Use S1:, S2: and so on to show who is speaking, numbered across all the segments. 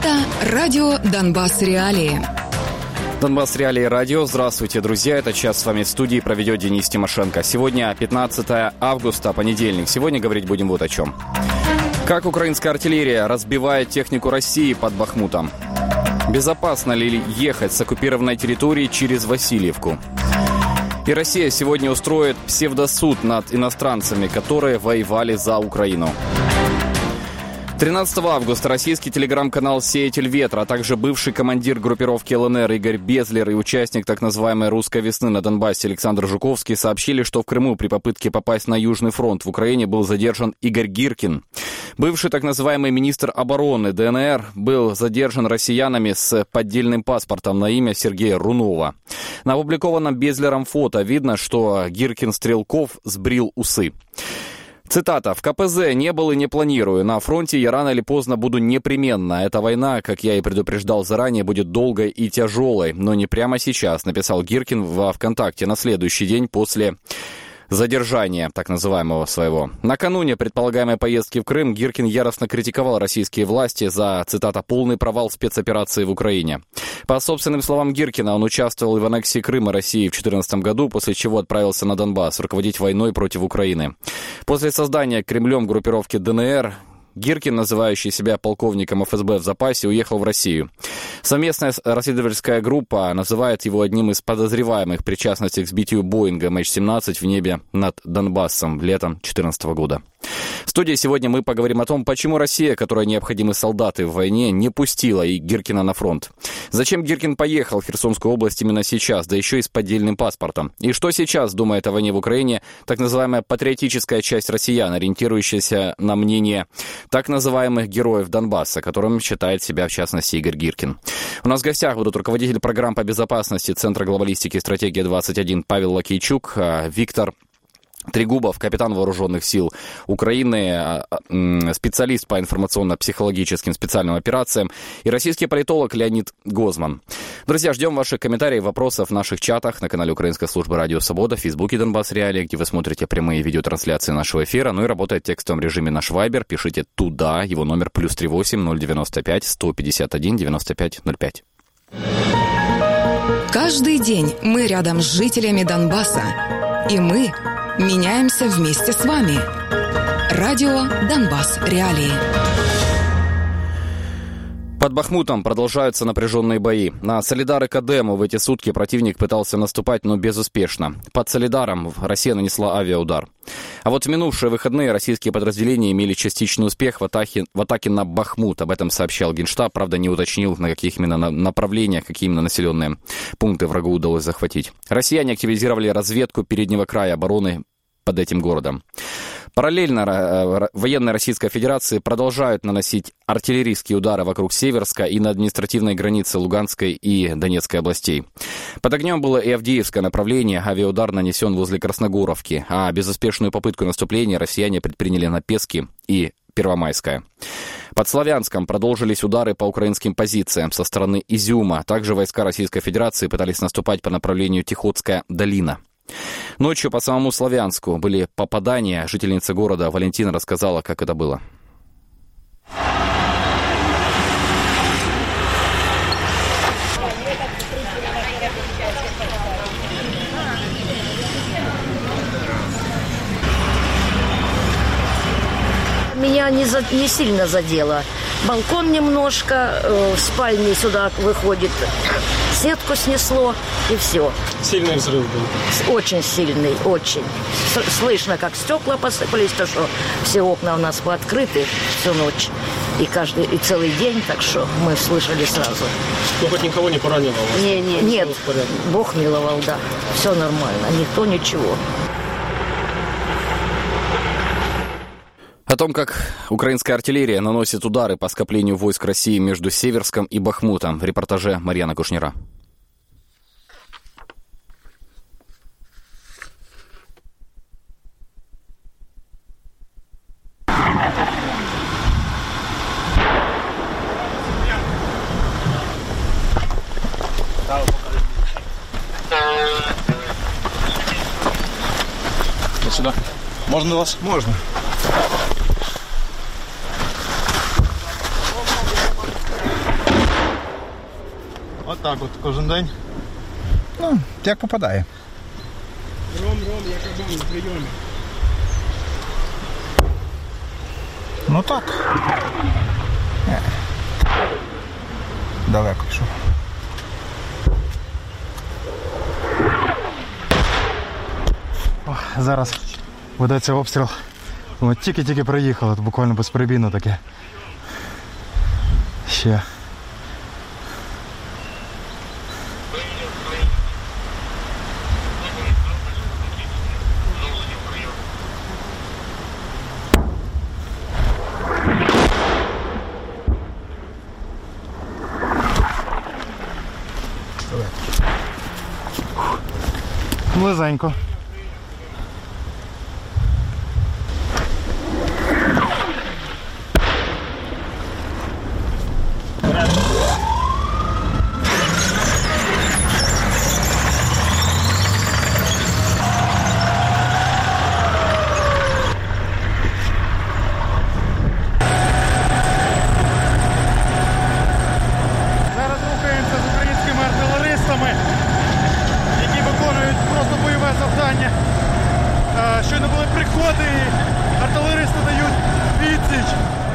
S1: Это радио «Донбасс Реалии».
S2: Донбасс Реалии радио. Здравствуйте, друзья. Этот час с вами в студии проведет Денис Тимошенко. Сегодня 15 августа, понедельник. Сегодня говорить будем вот о чем. Как украинская артиллерия разбивает технику России под Бахмутом? Безопасно ли ехать с оккупированной территории через Васильевку? И Россия сегодня устроит псевдосуд над иностранцами, которые воевали за Украину. 13 августа российский телеграм-канал «Сеятель ветра», а также бывший командир группировки ЛНР Игорь Безлер и участник так называемой «Русской весны» на Донбассе Александр Жуковский сообщили, что в Крыму при попытке попасть на Южный фронт в Украине был задержан Игорь Гиркин. Бывший так называемый министр обороны ДНР был задержан россиянами с поддельным паспортом на имя Сергея Рунова. На опубликованном Безлером фото видно, что Гиркин-Стрелков сбрил усы. Цитата. «В КПЗ не был и не планирую. На фронте я рано или поздно буду непременно. Эта война, как я и предупреждал заранее, будет долгой и тяжелой. Но не прямо сейчас», написал Гиркин во ВКонтакте на следующий день после задержания так называемого своего. Накануне предполагаемой поездки в Крым Гиркин яростно критиковал российские власти за, цитата, «полный провал спецоперации в Украине». По собственным словам Гиркина, он участвовал в аннексии Крыма России в 2014 году, после чего отправился на Донбасс руководить войной против Украины. После создания Кремлем группировки ДНР Гиркин, называющий себя полковником ФСБ в запасе, уехал в Россию. Совместная расследовательская группа называет его одним из подозреваемых в причастности к сбитию Боинга MH17 в небе над Донбассом летом 2014 года. В студии сегодня мы поговорим о том, почему Россия, которой необходимы солдаты в войне, не пустила и Гиркина на фронт. Зачем Гиркин поехал в Херсонскую область именно сейчас, да еще и с поддельным паспортом? И что сейчас думает о войне в Украине так называемая патриотическая часть россиян, ориентирующаяся на мнение так называемых героев Донбасса, которым считает себя, в частности, Игорь Гиркин. У нас в гостях будут руководитель программ по безопасности Центра глобалистики и «Стратегия-21» Павел Лакейчук, Виктор Трегубов, капитан вооруженных сил Украины, специалист по информационно-психологическим специальным операциям, и российский политолог Леонид Гозман. Друзья, ждем ваших комментариев, вопросов в наших чатах на канале Украинской службы «Радио Свобода», в Фейсбуке «Донбасс Реалии», где вы смотрите прямые видеотрансляции нашего эфира, ну и работает в текстовом режиме наш Вайбер. Пишите туда, его номер +38 095 151 95 05.
S1: Каждый день мы рядом с жителями Донбасса, и мы меняемся вместе с вами. Радио «Донбасс Реалии».
S2: Под Бахмутом продолжаются напряженные бои. На Солидар и Кадему в эти сутки противник пытался наступать, но безуспешно. Под Солидаром Россия нанесла авиаудар. А вот в минувшие выходные российские подразделения имели частичный успех в атаке на Бахмут. Об этом сообщал Генштаб, правда не уточнил, на каких именно направлениях, какие именно населенные пункты врагу удалось захватить. Россияне активизировали разведку переднего края обороны под этим городом. Параллельно военные Российской Федерации продолжают наносить артиллерийские удары вокруг Северска и на административной границе Луганской и Донецкой областей. Под огнем было и Авдеевское направление, авиаудар нанесен возле Красногоровки, а безуспешную попытку наступления россияне предприняли на Пески и Первомайское. Под Славянском продолжились удары по украинским позициям со стороны Изюма. Также войска Российской Федерации пытались наступать по направлению Тихотская долина. Ночью по самому Славянску были попадания. Жительница города Валентина рассказала, как это было.
S3: Меня не сильно задело. Балкон немножко, в спальне сюда выходит, сетку снесло и все.
S4: Сильный взрыв был?
S3: Очень сильный, очень. Слышно, как стекла посыпались, то что все окна у нас пооткрыты всю ночь. И целый день, так что мы слышали сразу.
S4: Ну, хоть никого не поранило у вас?
S3: Нет, Бог миловал, да. Все нормально, никто ничего.
S2: О том, как украинская артиллерия наносит удары по скоплению войск России между Северском и Бахмутом, в репортаже Марьяна Кушнира.
S4: Сюда. Можно вас? Можно. Так от кожен день.
S5: Ну, як попадає.
S4: Ром, я кабан на прийомі.
S5: Ну так. Далеко пішов. Зараз ведеться обстріл. Ми тільки-тільки приїхали, буквально безперебійно таке. Ще. Близенько. Зараз рухаємося з українськими артилеристами, які виконують просто бойове завдання. Щойно були приходи, і артилеристи дають відсіч.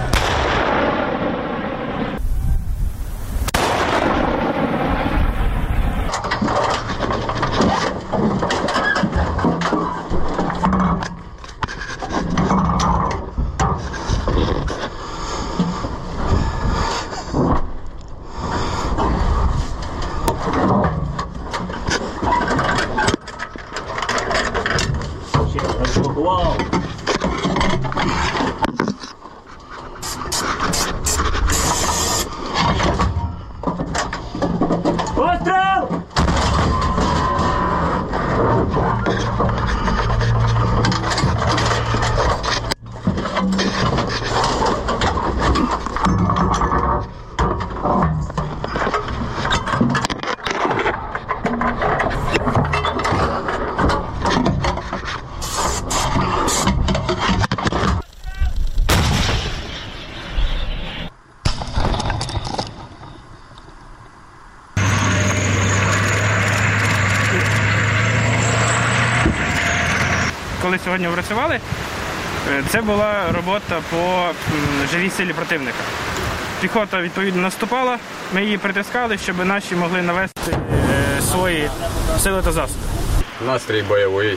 S6: Коли сьогодні працювали, це була робота по живій силі противника. Піхота, відповідно, наступала, ми її притискали, щоб наші могли навести свої сили та засоби.
S7: Настрій бойовий.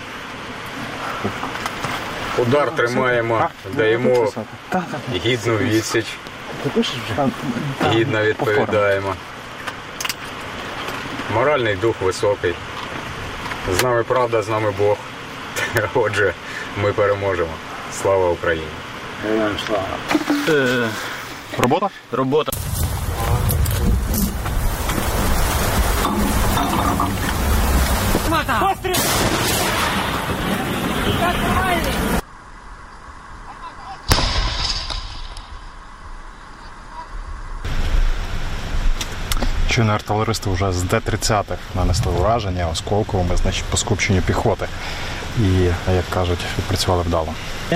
S7: Удар тримаємо, даємо гідну відсіч, гідно відповідаємо. Моральний дух високий. З нами правда, з нами Бог. Отже, ми переможемо. Слава Україні!
S5: Робота?
S6: Робота.
S5: Щойно артилеристи вже з Д-30-х нанесли ураження осколковими, значить, по скупченню піхоти. І, як кажуть, відпрацювали вдало.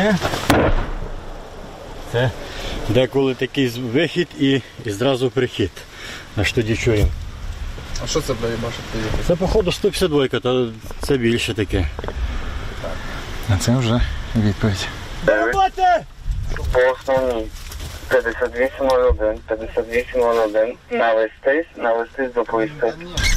S8: Це деколи такий вихід і зразу прихід. Аж тоді чуємо.
S4: А що це бачите?
S8: Це, походу, 152, та це більше таке.
S5: А це вже відповідь.
S9: По основній 5801, 5801, навестись, доповісти.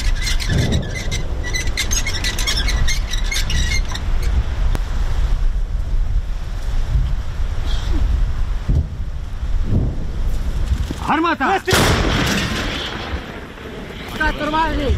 S6: Гармата! Нормальний!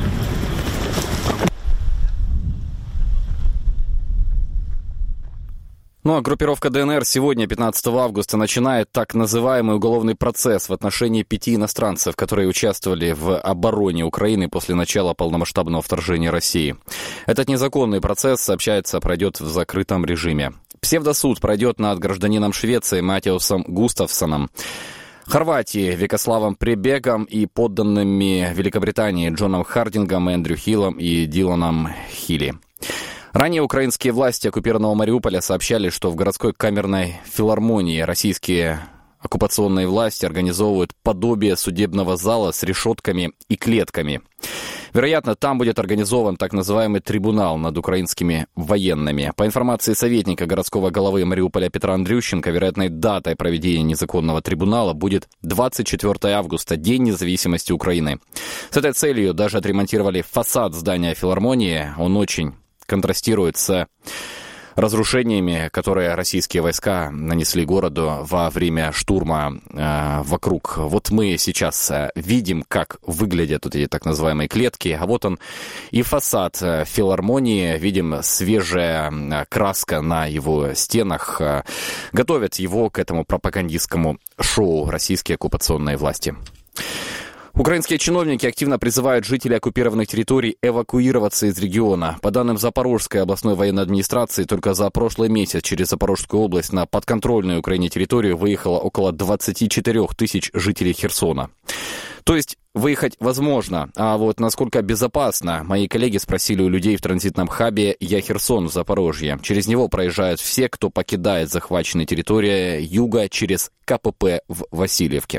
S2: Ну а группировка ДНР сегодня, 15 августа, начинает так называемый уголовный процесс в отношении 5 иностранцев, которые участвовали в обороне Украины после начала полномасштабного вторжения России. Этот незаконный процесс, сообщается, пройдет в закрытом режиме. Псевдосуд пройдет над гражданином Швеции Матиусом Густавсоном, Хорватии Викославом Прибегом и подданными Великобритании Джоном Хардингом, Эндрю Хиллом и Диланом Хилли. Ранее украинские власти оккупированного Мариуполя сообщали, что в городской камерной филармонии российские оккупационные власти организовывают подобие судебного зала с решетками и клетками. Вероятно, там будет организован так называемый трибунал над украинскими военными. По информации советника городского головы Мариуполя Петра Андрющенко, вероятной датой проведения незаконного трибунала будет 24 августа, День независимости Украины. С этой целью даже отремонтировали фасад здания филармонии. Он очень контрастирует с разрушениями, которые российские войска нанесли городу во время штурма вокруг. Вот мы сейчас видим, как выглядят вот эти так называемые клетки, а вот он и фасад филармонии. Видим свежая краска на его стенах. Готовят его к этому пропагандистскому шоу российские оккупационные власти. Украинские чиновники активно призывают жителей оккупированных территорий эвакуироваться из региона. По данным Запорожской областной военной администрации, только за прошлый месяц через Запорожскую область на подконтрольную Украине территорию выехало около 24 тысяч жителей Херсона. То есть выехать возможно, а вот насколько безопасно, мои коллеги спросили у людей в транзитном хабе «Я Херсон» в Запорожье. Через него проезжают все, кто покидает захваченные территории юга через КПП в Васильевке.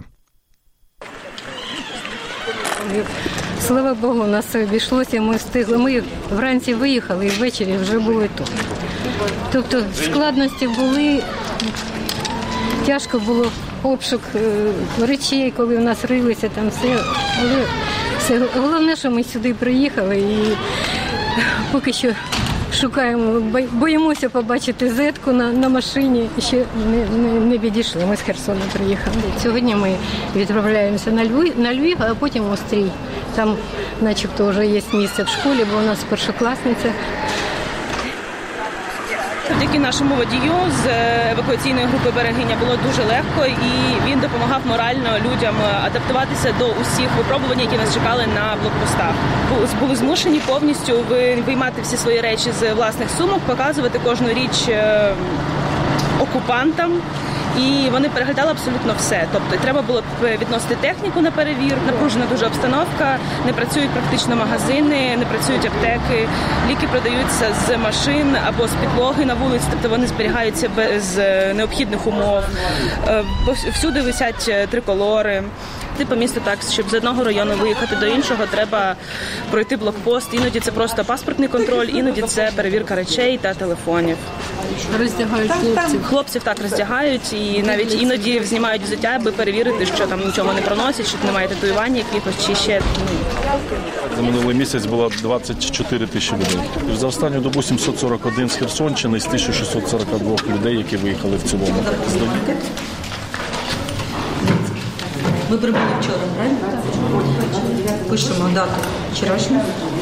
S10: Слава Богу, у нас все обійшлося, ми встигли. Ми вранці виїхали і ввечері вже були тут. Тобто складності були, тяжко було обшук речей, коли у нас рилися там все. Але все. Головне, що ми сюди приїхали і поки що шукаємо, боїмося побачити зетку на машині, ще не відійшли, ми з Херсона приїхали. Сьогодні ми відправляємося на Львів, а потім в Острій. Там начебто вже є місце в школі, бо у нас першокласниця.
S11: Завдяки нашому водію з евакуаційної групи «Берегиня» було дуже легко, і він допомагав морально людям адаптуватися до усіх випробувань, які нас чекали на блокпостах. Були змушені повністю виймати всі свої речі з власних сумок, показувати кожну річ окупантам. І вони переглядали абсолютно все. Тобто треба було відносити техніку на перевірку, напружена дуже обстановка, не працюють практично магазини, не працюють аптеки, ліки продаються з машин або з підлоги на вулиці, тобто вони зберігаються без необхідних умов. Всюди висять триколори. По місту так, щоб з одного району виїхати до іншого, треба пройти блокпост. Іноді це просто паспортний контроль, іноді це перевірка речей та телефонів.
S10: Роздягають хлопців?
S11: Хлопців так роздягають і навіть іноді знімають взуття, аби перевірити, що там нічого не проносять, що немає татуювання якихось чи ще.
S12: За минулий місяць було 24 тисячі людей. За останню добу 741 з Херсонщини з 1642 людей, які виїхали в цілому.
S13: Ви прибули вчора, правильно? Пишемо дату вчорашню.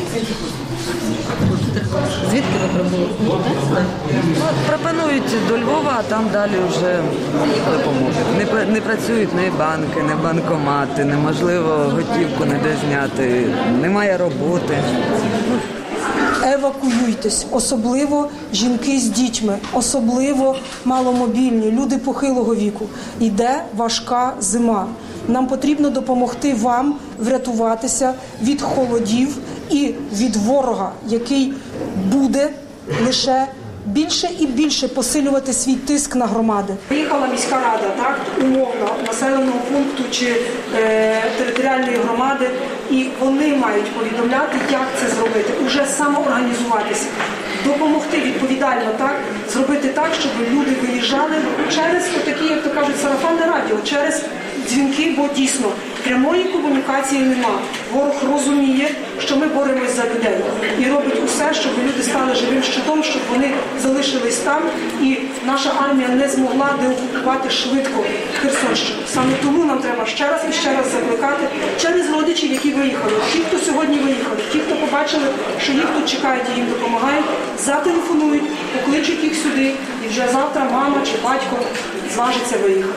S13: Звідки ви прибули?
S14: Пропонують до Львова, а там далі вже допоможуть. Не працюють ні банки, ні банкомати, неможливо готівку ніде зняти, немає роботи.
S15: Евакуюйтесь, особливо жінки з дітьми, особливо маломобільні, люди похилого віку. Іде важка зима. Нам потрібно допомогти вам врятуватися від холодів і від ворога, який буде лише більше і більше посилювати свій тиск на громади. Приїхала міська рада, так, умовно, населеного пункту чи територіальної громади, і вони мають повідомляти, як це зробити, уже самоорганізуватися, допомогти відповідально, так, зробити так, щоб люди виїжджали через такі, як то кажуть, сарафанне радіо, через дзвінки, бо дійсно прямої комунікації нема. Ворог розуміє, що ми боремось за людей і робить усе, щоб люди стали живим щитом, щоб вони залишились там і наша армія не змогла деокупувати швидко Херсонщину. Саме тому нам треба ще раз і ще раз закликати через родичів, які виїхали. Ті, хто сьогодні виїхали, ті, хто побачили, що їх тут чекають і їм допомагають, зателефонують, покличуть їх сюди і вже завтра мама чи батько зважиться виїхати.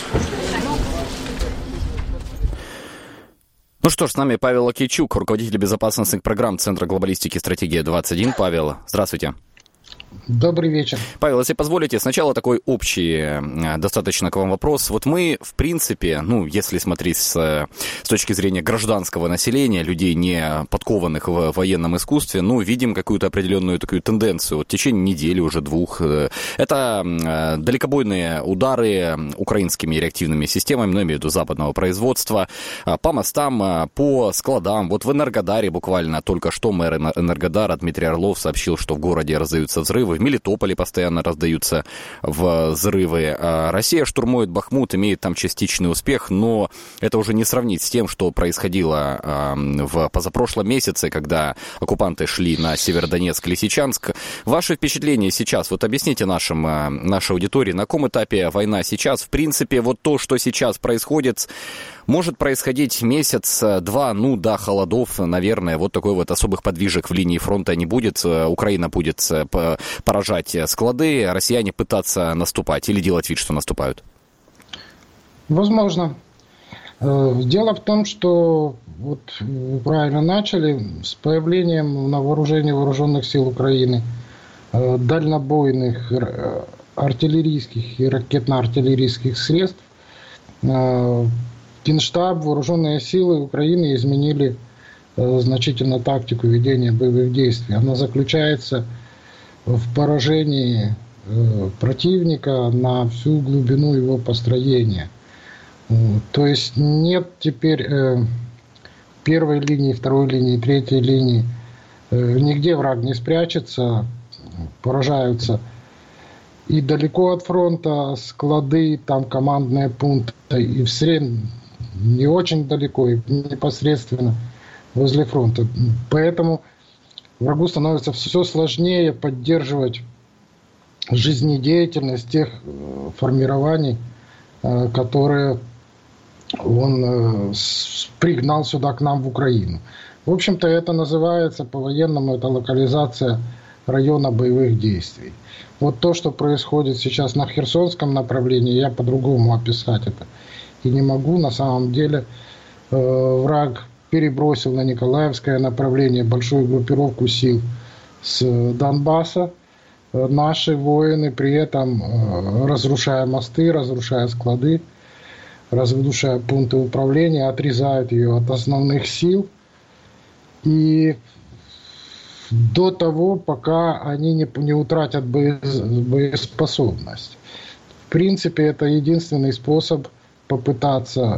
S2: Ну что ж, с нами Павел Окейчук, руководитель безопасностных программ Центра глобалистики «Стратегия-21». Павел, здравствуйте.
S16: Добрый вечер.
S2: Павел, если позволите, сначала такой общий достаточно к вам вопрос. Вот мы, в принципе, если смотреть с точки зрения гражданского населения, людей, не подкованных в военном искусстве, видим какую-то определенную такую тенденцию. Вот в течение недели, уже 2, это далекобойные удары украинскими реактивными системами, имею в виду западного производства, по мостам, по складам. Вот в Энергодаре буквально только что мэр Энергодара Дмитрий Орлов сообщил, что в городе раздаются взрывы. В Мелитополе постоянно раздаются взрывы. Россия штурмует Бахмут, имеет там частичный успех, но это уже не сравнить с тем, что происходило в позапрошлом месяце, когда оккупанты шли на Северодонецк, Лисичанск. Ваши впечатления сейчас, вот объясните нашей аудитории, на каком этапе война сейчас? В принципе, вот то, что сейчас происходит, может происходить месяц-два, до холодов, наверное, вот такой вот особых подвижек в линии фронта не будет. Украина будет поражать склады, россияне пытаться наступать или делать вид, что наступают?
S16: Возможно. Дело в том, что вот вы правильно начали, с появлением на вооружении вооруженных сил Украины дальнобойных артиллерийских и ракетно-артиллерийских средств, Генштаб, вооруженные силы Украины изменили значительно тактику ведения боевых действий. Она заключается в поражении противника на всю глубину его построения. То есть нет теперь первой линии, второй линии, третьей линии. Нигде враг не спрячется, поражаются и далеко от фронта склады, там командные пункты, и в среднем не очень далеко, и непосредственно возле фронта. Поэтому врагу становится все сложнее поддерживать жизнедеятельность тех формирований, которые он пригнал сюда к нам в Украину. В общем-то, это называется по-военному, это локализация района боевых действий. Вот то, что происходит сейчас на Херсонском направлении, я по-другому описать это и не могу. На самом деле враг перебросил на Николаевское направление большую группировку сил с Донбасса. Наши воины при этом, разрушая мосты, разрушая склады, разрушая пункты управления, отрезают ее от основных сил. И до того, пока они не утратят боеспособность. В принципе, это единственный способ попытаться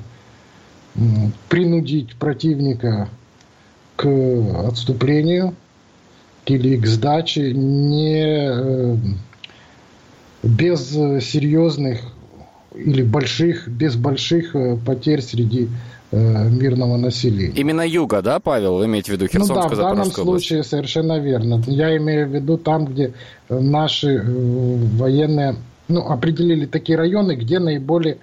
S16: принудить противника к отступлению или к сдаче без серьезных или без больших потерь среди мирного населения.
S2: Именно юга, да, Павел? Вы имеете в виду Херсонскую, Запорожскую область?
S16: В данном случае совершенно верно. Я имею в виду там, где наши военные определили такие районы, где наиболее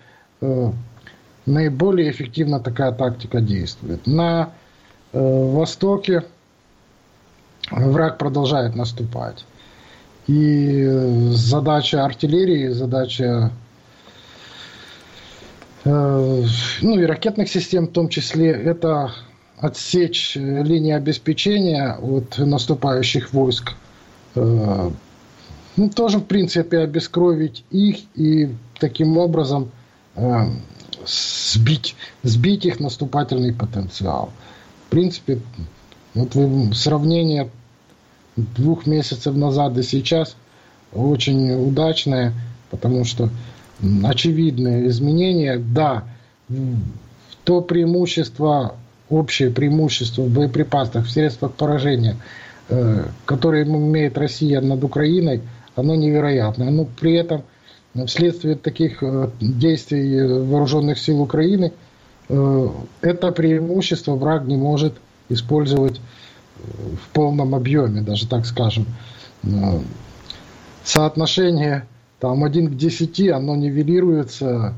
S16: эффективно такая тактика действует. На востоке враг продолжает наступать. И задача артиллерии, задача и ракетных систем в том числе, это отсечь линии обеспечения от наступающих войск. Тоже, в принципе, обескровить их и таким образом сбить их наступательный потенциал. В принципе, вот сравнение 2 месяцев назад и сейчас очень удачное, потому что очевидные изменения. Да, то преимущество, общее преимущество в боеприпасах, в средствах поражения, которые имеет Россия над Украиной, оно невероятное. Но при этом вследствие таких действий вооруженных сил Украины это преимущество враг не может использовать в полном объеме, даже так скажем. Соотношение 1 к 10, оно нивелируется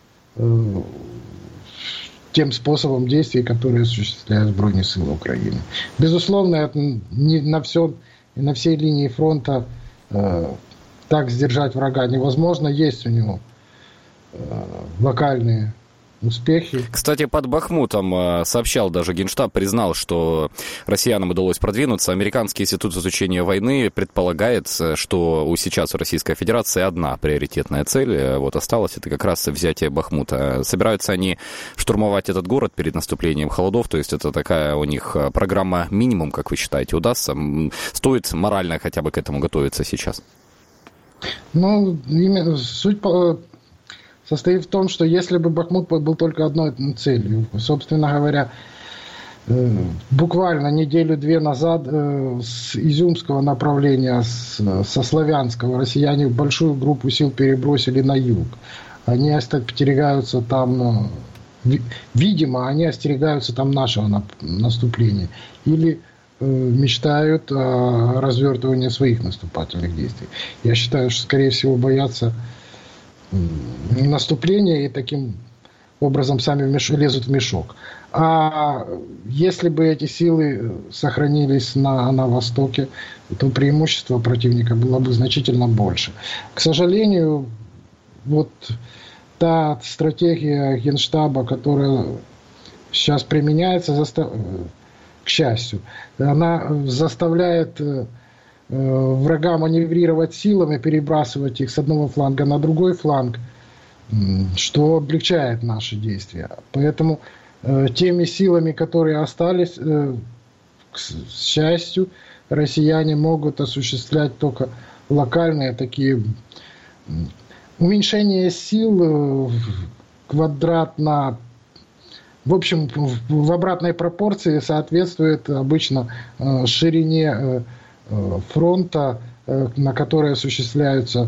S16: тем способом действий, которые осуществляют Збройные силы Украины. Безусловно, это не на всей линии фронта так сдержать врага невозможно. Есть у него локальные успехи.
S2: Кстати, под Бахмутом сообщал даже Генштаб, признал, что россиянам удалось продвинуться. Американский институт изучения войны предполагает, что сейчас у Российской Федерации одна приоритетная цель. Вот осталось это как раз взятие Бахмута. Собираются они штурмовать этот город перед наступлением холодов, то есть это такая у них программа минимум, как вы считаете, удастся? Стоит морально хотя бы к этому готовиться сейчас?
S16: Ну, именно суть состоит в том, что если бы Бахмут был только одной целью, собственно говоря, буквально неделю-две назад с изюмского направления, со Славянского, россияне большую группу сил перебросили на юг. Они остерегаются там, видимо, они остерегаются там нашего наступления. Или мечтают о развертывании своих наступательных действий. Я считаю, что, скорее всего, боятся наступления и таким образом сами лезут в мешок. А если бы эти силы сохранились на Востоке, то преимущество противника было бы значительно больше. К сожалению, вот та стратегия Генштаба, которая сейчас применяется, к счастью, она заставляет врага маневрировать силами, перебрасывать их с одного фланга на другой фланг, что облегчает наши действия. Поэтому теми силами, которые остались, к счастью, россияне могут осуществлять только локальные такие уменьшение сил квадратно. В общем, в обратной пропорции соответствует обычно ширине фронта, на которой осуществляется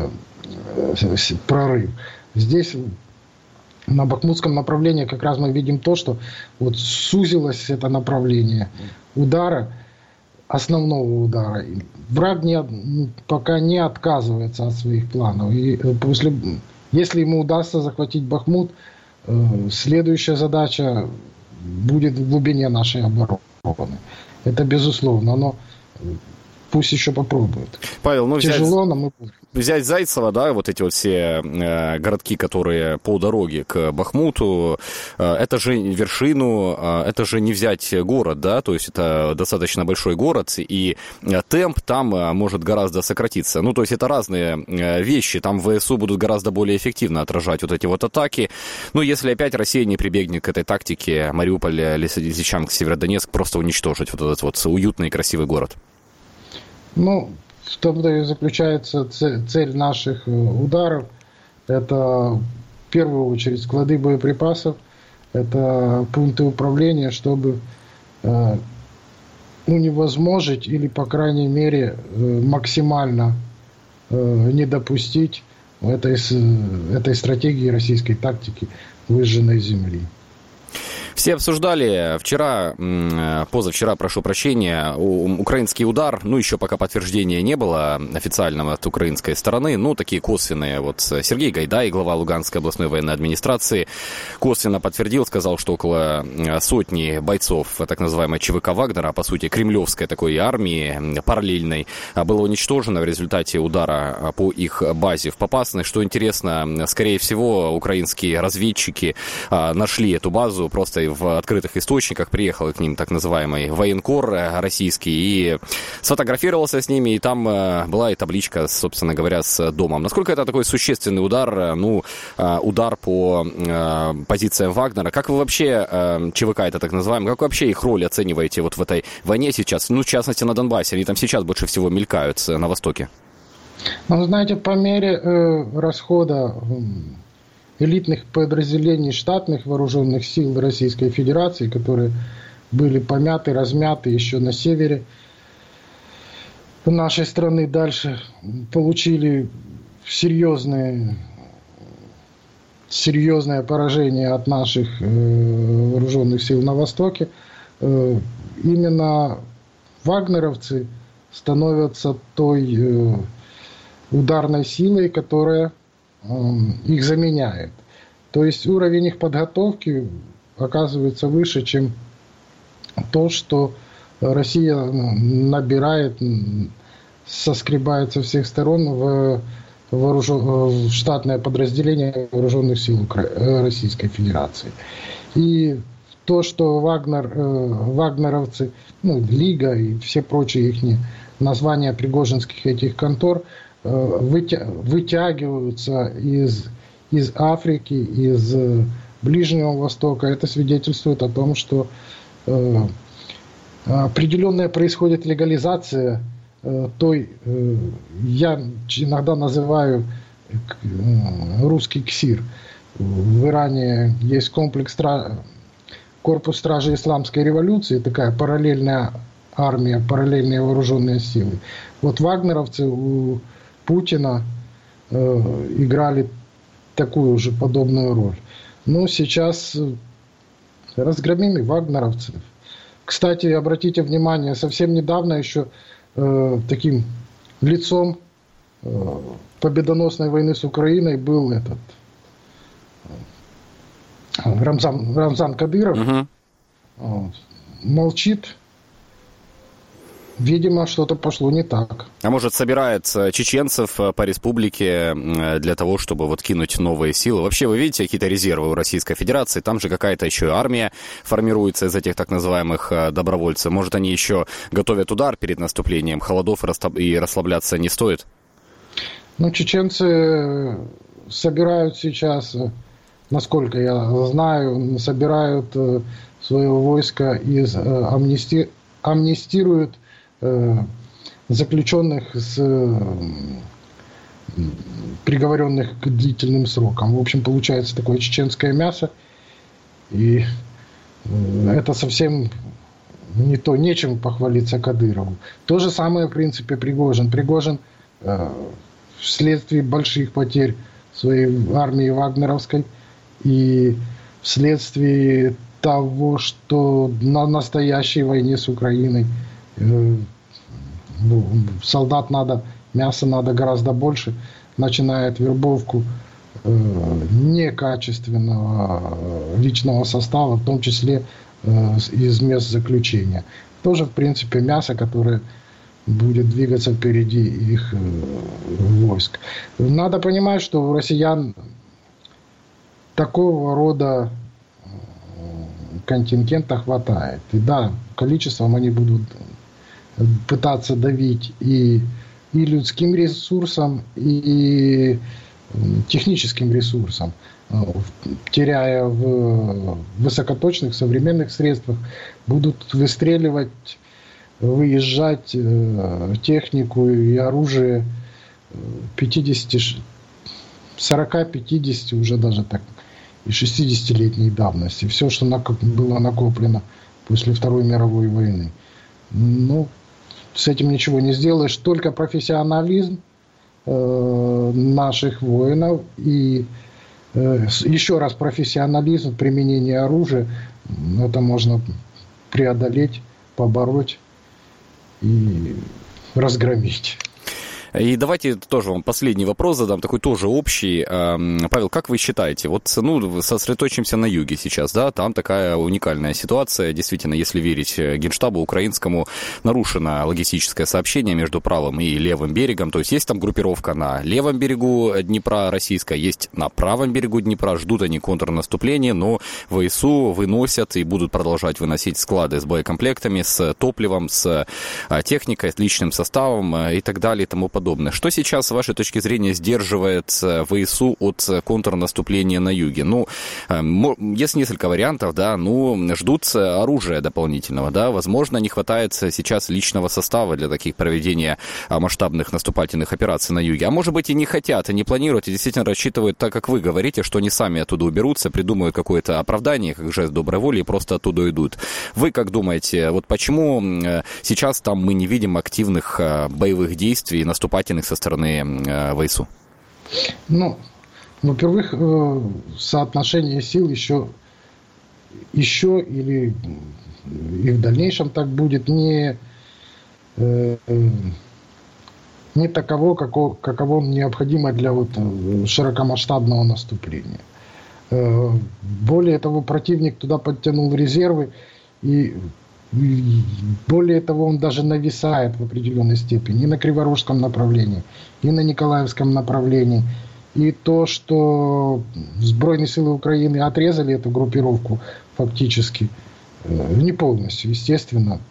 S16: прорыв. Здесь на Бахмутском направлении как раз мы видим то, что вот сузилось это направление удара, основного удара. Враг пока не отказывается от своих планов. И если ему удастся захватить Бахмут, следующая задача будет в глубине нашей обороны. Это безусловно, но пусть еще попробуют.
S2: Павел, ну
S16: тяжело, но мы будем.
S2: Взять Зайцево, да, вот эти вот все городки, которые по дороге к Бахмуту, это же вершину, это же не взять город, да, то есть это достаточно большой город, и темп там может гораздо сократиться. Ну, то есть это разные вещи, там ВСУ будут гораздо более эффективно отражать вот эти вот атаки. Ну, если опять Россия не прибегнет к этой тактике, Мариуполь, Лисичанск, Северодонецк просто уничтожить вот этот вот уютный и красивый город.
S16: Ну, в том-то и заключается цель наших ударов. Это в первую очередь склады боеприпасов, это пункты управления, чтобы уничтожить или, по крайней мере, максимально не допустить этой стратегии российской тактики выжженной земли.
S2: Все обсуждали позавчера, прошу прощения, украинский удар, ну, еще пока подтверждения не было официального от украинской стороны, ну, такие косвенные, вот Сергей Гайдай, глава Луганской областной военной администрации, косвенно подтвердил, сказал, что около сотни бойцов так называемой ЧВК Вагнера, по сути, кремлевской такой армии, параллельной, было уничтожено в результате удара по их базе в Попасной. Что интересно, скорее всего, украинские разведчики нашли эту базу просто в открытых источниках, приехал к ним так называемый военкор российский и сфотографировался с ними, и там была и табличка, собственно говоря, с домом. Насколько это такой существенный удар, удар по позициям Вагнера? Как вы вообще, ЧВК это так называемый, как вы вообще их роль оцениваете вот в этой войне сейчас, ну, в частности, на Донбассе? Они там сейчас больше всего мелькают на Востоке.
S16: Ну, знаете, по мере расхода элитных подразделений штатных вооруженных сил Российской Федерации, которые были помяты, размяты еще на севере нашей страны, дальше получили серьезное поражение от наших вооруженных сил на Востоке. Именно вагнеровцы становятся той ударной силой, которая их заменяет. То есть уровень их подготовки оказывается выше, чем то, что Россия набирает, соскребает со всех сторон в в штатное подразделение вооруженных сил Российской Федерации. И то, что вагнеровцы, Лига и все прочие их названия пригожинских этих контор вытягиваются из Африки, из Ближнего Востока, это свидетельствует о том, что определенная происходит легализация той, я иногда называю русский КСИР. В Иране есть корпус стражи исламской революции, такая параллельная армия, параллельные вооруженные силы. Вот вагнеровцы у Путина играли такую же подобную роль. Но сейчас разгромим и вагнеровцев. Кстати, обратите внимание, совсем недавно еще таким лицом победоносной войны с Украиной был Рамзан Кадыров. Молчит. Видимо, что-то пошло не так.
S2: А может, собирает чеченцев по республике для того, чтобы вот кинуть новые силы? Вообще, вы видите какие-то резервы у Российской Федерации? Там же какая-то еще армия формируется из этих так называемых добровольцев. Может, они еще готовят удар перед наступлением? Холодов и расслабляться не стоит?
S16: Чеченцы собирают сейчас, насколько я знаю, собирают свое войско из амнистируют заключенных, приговоренных к длительным срокам. В общем, получается такое чеченское мясо. И это совсем не то, нечем похвалиться Кадырову. То же самое, в принципе, Пригожин. Пригожин вследствие больших потерь своей армии вагнеровской и вследствие того, что на настоящей войне с Украиной солдат надо, мяса надо гораздо больше, начинает вербовку некачественного личного состава, в том числе из мест заключения. Тоже, в принципе, мясо, которое будет двигаться впереди их войск. Надо понимать, что у россиян такого рода контингента хватает. И да, количеством они будут пытаться давить и людским ресурсом, и техническим ресурсом, теряя в высокоточных современных средствах, будут выстреливать, выезжать технику и оружие 40-50 уже даже так и 60-летней давности. Все, что было накоплено после Второй мировой войны. С этим ничего не сделаешь. Только профессионализм наших воинов и еще раз профессионализм в применении оружия. Это можно преодолеть, побороть и разгромить.
S2: И давайте тоже вам последний вопрос задам, такой тоже общий. Павел, как вы считаете, сосредоточимся на юге сейчас, да, там такая уникальная ситуация, действительно, если верить Генштабу украинскому, нарушено логистическое сообщение между правым и левым берегом, то есть там группировка на левом берегу Днепра российская, есть на правом берегу Днепра, ждут они контрнаступления, но ВСУ выносят и будут продолжать выносить склады с боекомплектами, с топливом, с техникой, с личным составом и так далее и тому подобное. Что сейчас, с вашей точки зрения, сдерживает ВСУ от контрнаступления на юге? Есть несколько вариантов, да, ждут оружия дополнительного, да, возможно, не хватает сейчас личного состава для таких проведения масштабных наступательных операций на юге. А может быть и не хотят, и не планируют, и действительно рассчитывают, так как вы говорите, что они сами оттуда уберутся, придумают какое-то оправдание, как жест доброй воли, и просто оттуда уйдут. Вы как думаете, почему сейчас там мы не видим активных боевых действий, наступательных со стороны ВСУ?
S16: Во-первых, соотношение сил еще или и в дальнейшем так будет не таково, каково необходимо для широкомасштабного наступления. Более того, противник туда подтянул резервы, и Более того, он даже нависает в определенной степени и на Криворожском направлении, и на Николаевском направлении. И то, что Збройные силы Украины отрезали эту группировку фактически, не полностью, естественно,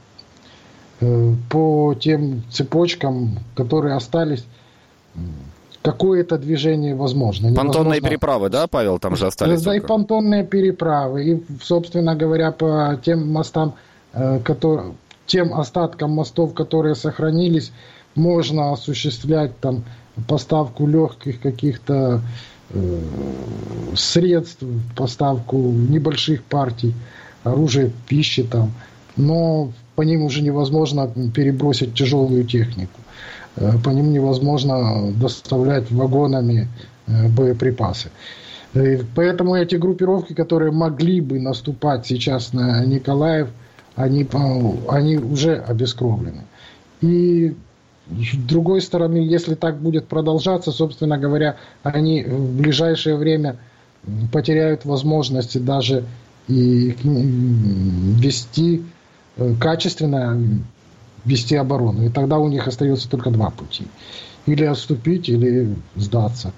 S16: по тем цепочкам, которые остались, какое-то движение возможно.
S2: Понтонные переправы, да, Павел, там же остались?
S16: Да, и понтонные переправы. И, собственно говоря, по тем мостам, тем остаткам мостов, которые сохранились, можно осуществлять там поставку легких каких-то средств, поставку небольших партий оружия, пищи там. Но по ним уже невозможно перебросить тяжелую технику. По ним невозможно доставлять вагонами боеприпасы. Поэтому эти группировки, которые могли бы наступать сейчас на Николаев, они уже обескровлены. И с другой стороны, если так будет продолжаться, собственно говоря, они в ближайшее время потеряют возможности даже и качественно вести оборону. И тогда у них остается только два пути. Или отступить, или сдаться.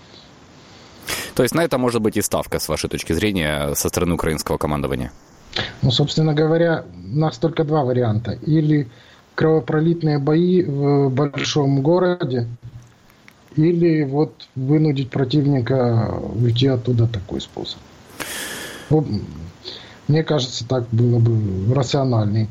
S2: То есть на это может быть и ставка, с вашей точки зрения, со стороны украинского командования?
S16: Ну, собственно говоря, у нас только два варианта. Или кровопролитные бои в большом городе, или вот вынудить противника уйти оттуда, такой способ. Вот, мне кажется, так было бы рациональней.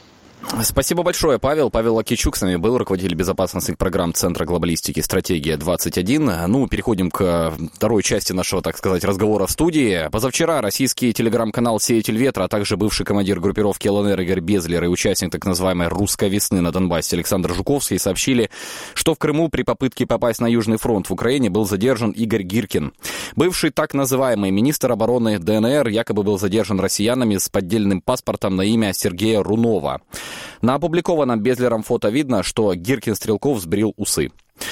S2: Спасибо большое, Павел. Павел Лакичук с нами был, руководитель безопасностных программ Центра глобалистики «Стратегия-21». Ну, переходим к второй части нашего, так сказать, разговора в студии. Позавчера российский телеграм-канал «Сеятель ветра», а также бывший командир группировки ЛНР Игорь Безлер и участник так называемой «Русской весны» на Донбассе Александр Жуковский сообщили, что в Крыму при попытке попасть на Южный фронт в Украине был задержан Игорь Гиркин. Бывший так называемый министр обороны ДНР якобы был задержан россиянами с поддельным паспортом на имя Сергея Рунова. На опубликованном Безлером фото видно, что Гиркин-Стрелков сбрил усы.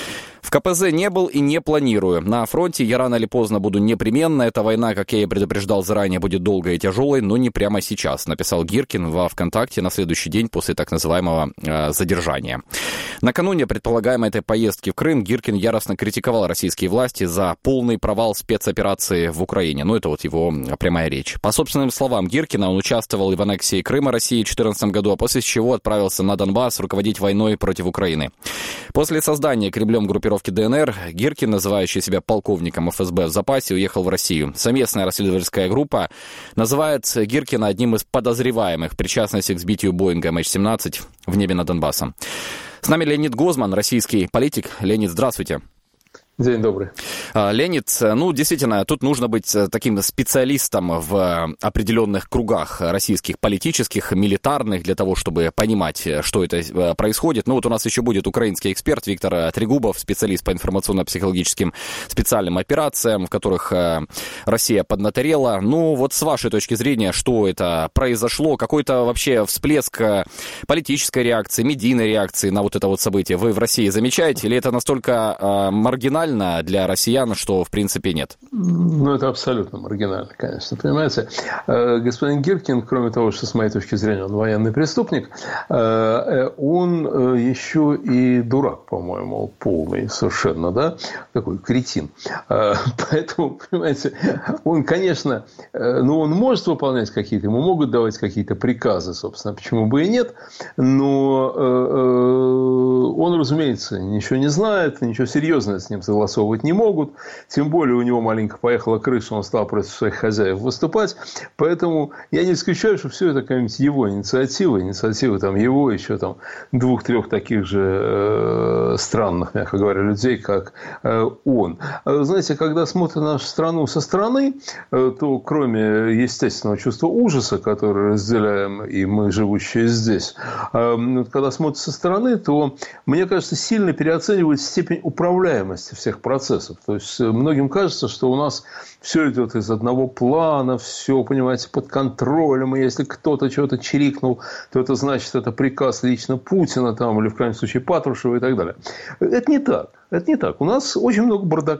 S2: В КПЗ не был и не планирую. На фронте я рано или поздно буду непременно. Эта война, как я и предупреждал заранее, будет долгой и тяжелой, но не прямо сейчас, написал Гиркин во ВКонтакте на следующий день после так называемого задержания. Накануне предполагаемой этой поездки в Крым Гиркин яростно критиковал российские власти за полный провал спецоперации в Украине. Ну, это вот его прямая речь. По собственным словам Гиркина, он участвовал и в аннексии Крыма России в 2014 году, а после чего отправился на Донбасс руководить войной против Украины. После создания Кремлем группировки ДНР Гиркин, называющий себя полковником ФСБ в запасе, уехал в Россию. Совместная расследовательская группа называет Гиркина одним из подозреваемых в причастности к сбитию Боинга MH17 в небе над Донбассом. С нами Леонид Гозман, российский политик. Леонид, здравствуйте.
S17: День добрый.
S2: Леонид, ну, действительно, тут нужно быть таким специалистом в определенных кругах российских, политических, милитарных, для того, чтобы понимать, что это происходит. Ну, вот у нас еще будет украинский эксперт Виктор Трегубов, специалист по информационно-психологическим специальным операциям, в которых Россия поднаторела. Ну, вот с вашей точки зрения, что это произошло? Какой-то вообще всплеск политической реакции, медийной реакции на вот это вот событие вы в России замечаете? Или это настолько маргинально для россиян, что в принципе нет?
S17: Ну, это абсолютно маргинально, конечно. Понимаете, господин Гиркин, кроме того, что с моей точки зрения он военный преступник, он еще и дурак, по-моему, полный совершенно, да, такой кретин. Поэтому, понимаете, он, конечно, ну, он может выполнять какие-то, ему могут давать какие-то приказы, собственно, почему бы и нет, но он, разумеется, ничего не знает, ничего серьезного с ним согласовывать не могут. Тем более, у него маленько поехала крыша, он стал против своих хозяев выступать. Поэтому я не исключаю, что все это какая-нибудь его инициатива там его, еще там 2-3 таких же странных, мягко говоря, людей, как он. Знаете, когда смотрят нашу страну со стороны, то кроме естественного чувства ужаса, которое разделяем и мы, живущие здесь, когда смотрят со стороны, то, мне кажется, сильно переоценивают степень управляемости всех процессов. То есть, многим кажется, что у нас все идет из одного плана, все, понимаете, под контролем, и если кто-то чего-то чирикнул, то это значит, это приказ лично Путина, там, или в крайнем случае Патрушева и так далее. Это не так. Это не так. У нас очень много бардака.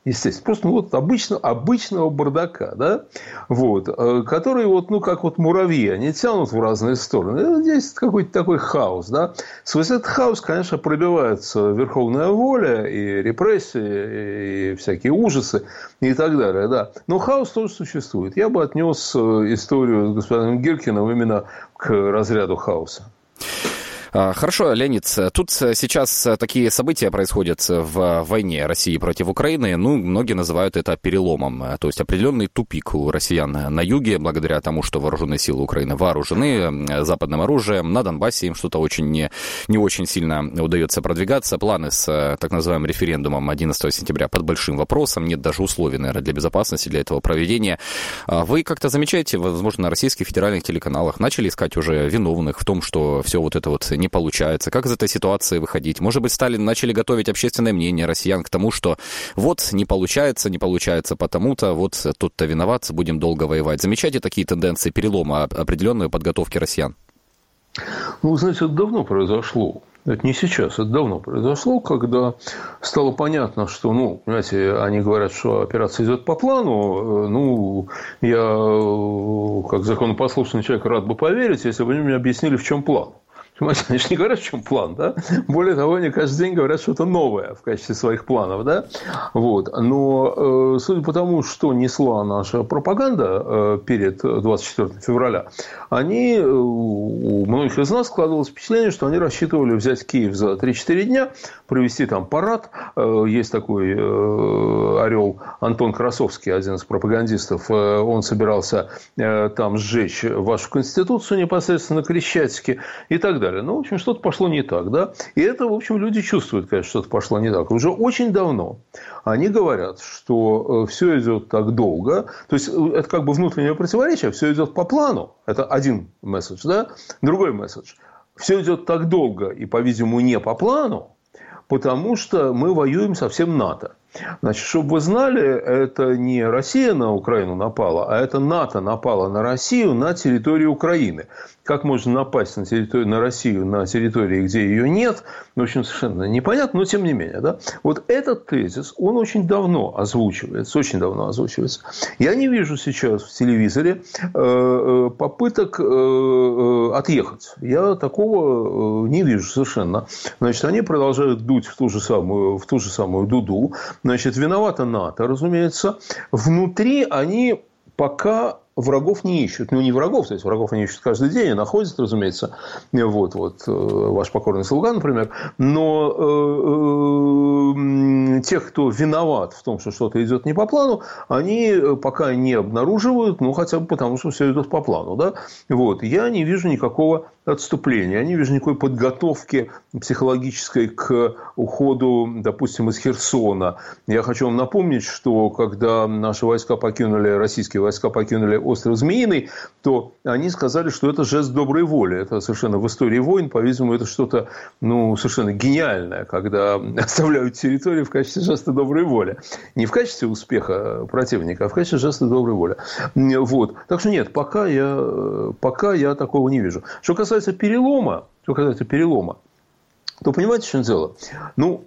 S17: естественно, просто вот обычного бардака, да, вот, который вот, ну, как вот муравьи, они тянут в разные стороны. Здесь какой-то такой хаос, да. Сквозь этот хаос, конечно, пробивается верховная воля и репрессии, и всякие ужасы и так далее, да. Но хаос тоже существует. Я бы отнес историю с господином Гиркиным именно к разряду хаоса.
S2: Хорошо, Леонид, тут сейчас такие события происходят в войне России против Украины, ну, многие называют это переломом, то есть определенный тупик у россиян на юге, благодаря тому, что вооруженные силы Украины вооружены западным оружием, на Донбассе им что-то очень не очень сильно удается продвигаться, планы с так называемым референдумом 11 сентября под большим вопросом, нет даже условий, наверное, для безопасности, для этого проведения. Вы как-то замечаете, возможно, на российских федеральных телеканалах начали искать уже виновных в том, что все вот это вот не получается? Как из этой ситуации выходить? Может быть, начали готовить общественное мнение россиян к тому, что вот не получается потому-то, вот тут-то виноват, будем долго воевать. Замечаете такие тенденции перелома определенной подготовки россиян?
S17: Ну, знаете, это давно произошло. Это не сейчас, это давно произошло, когда стало понятно, что, ну, понимаете, они говорят, что операция идет по плану. Ну, я, как законопослушный человек, рад бы поверить, если бы они мне объяснили, в чем план. Понимаете, они же не говорят, в чем план, да? Более того, они каждый день говорят что-то новое в качестве своих планов, да? Вот. Но, судя по тому, что несла наша пропаганда перед 24 февраля, у многих из нас складывалось впечатление, что они рассчитывали взять Киев за 3-4 дня, провести там парад. Есть такой орел Антон Красовский, один из пропагандистов. Он собирался там сжечь вашу Конституцию непосредственно на Крещатике и так далее. Ну, в общем, что-то пошло не так, да. И это, в общем, люди чувствуют, конечно, что-то пошло не так. Уже очень давно они говорят, что все идет так долго. То есть, это как бы внутреннее противоречие. Все идет по плану. Это один месседж, да. Другой месседж. Все идет так долго и, по-видимому, не по плану, потому что мы воюем со всем НАТО. Значит, чтобы вы знали, это не Россия на Украину напала, а это НАТО напало на Россию на территории Украины. Как можно напасть на Россию на территории, где ее нет, в общем, совершенно непонятно, но тем не менее. Да? Вот этот тезис, он очень давно озвучивается, Я не вижу сейчас в телевизоре попыток отъехать. Я такого не вижу совершенно. Значит, они продолжают дуть в ту же самую дуду. Значит, виновата НАТО, разумеется. Внутри они пока врагов не ищут. Ну, не врагов, то есть врагов они ищут каждый день и находят, разумеется. Вот ваш покорный слуга, например. Но тех, кто виноват в том, что что-то идет не по плану, они пока не обнаруживают, ну, хотя бы потому, что все идет по плану. Да? Вот. Я не вижу никакого отступления, я не вижу никакой подготовки психологической к уходу, допустим, из Херсона. Я хочу вам напомнить, что когда наши российские войска покинули остров Змеиный, то они сказали, что это жест доброй воли. Это совершенно в истории войн, по-видимому, это что-то, ну, совершенно гениальное, когда оставляют территорию в качестве жеста доброй воли. Не в качестве успеха противника, а в качестве жеста доброй воли. Вот. Так что нет, пока я такого не вижу. Что касается перелома, то понимаете, в чем дело? Ну,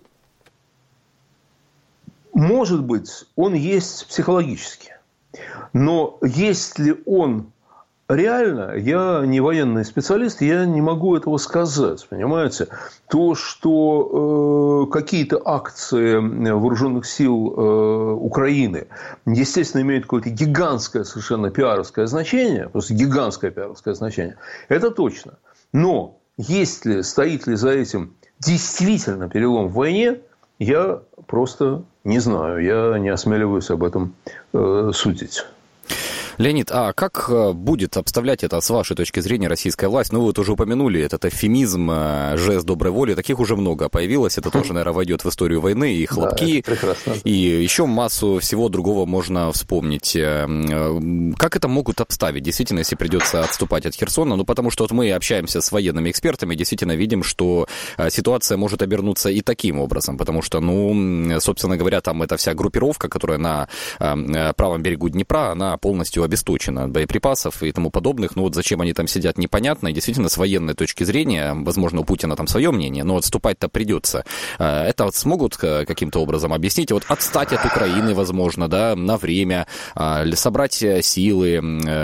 S17: может быть, он есть психологически. Но есть ли он реально, я не военный специалист, я не могу этого сказать, понимаете. То, что какие-то акции вооруженных сил Украины, естественно, имеют какое-то гигантское совершенно пиаровское значение, просто гигантское пиаровское значение, это точно. Но стоит ли за этим действительно перелом в войне, я просто не знаю, я не осмеливаюсь об этом судить.
S2: Леонид, а как будет обставлять это, с вашей точки зрения, российская власть? Ну, вы вот уже упомянули этот эвфемизм, жест доброй воли. Таких уже много появилось. Это тоже, наверное, войдет в историю войны. И хлопки, да, и еще массу всего другого можно вспомнить. Как это могут обставить, действительно, если придется отступать от Херсона? Ну, потому что вот мы общаемся с военными экспертами, действительно видим, что ситуация может обернуться и таким образом. Потому что, ну, собственно говоря, там эта вся группировка, которая на правом берегу Днепра, она полностью обесточено от боеприпасов и тому подобных. Ну вот зачем они там сидят, непонятно. И действительно, с военной точки зрения, возможно, у Путина там свое мнение, но отступать-то придется. Это вот смогут каким-то образом объяснить? Вот отстать от Украины, возможно, да, на время, собрать силы.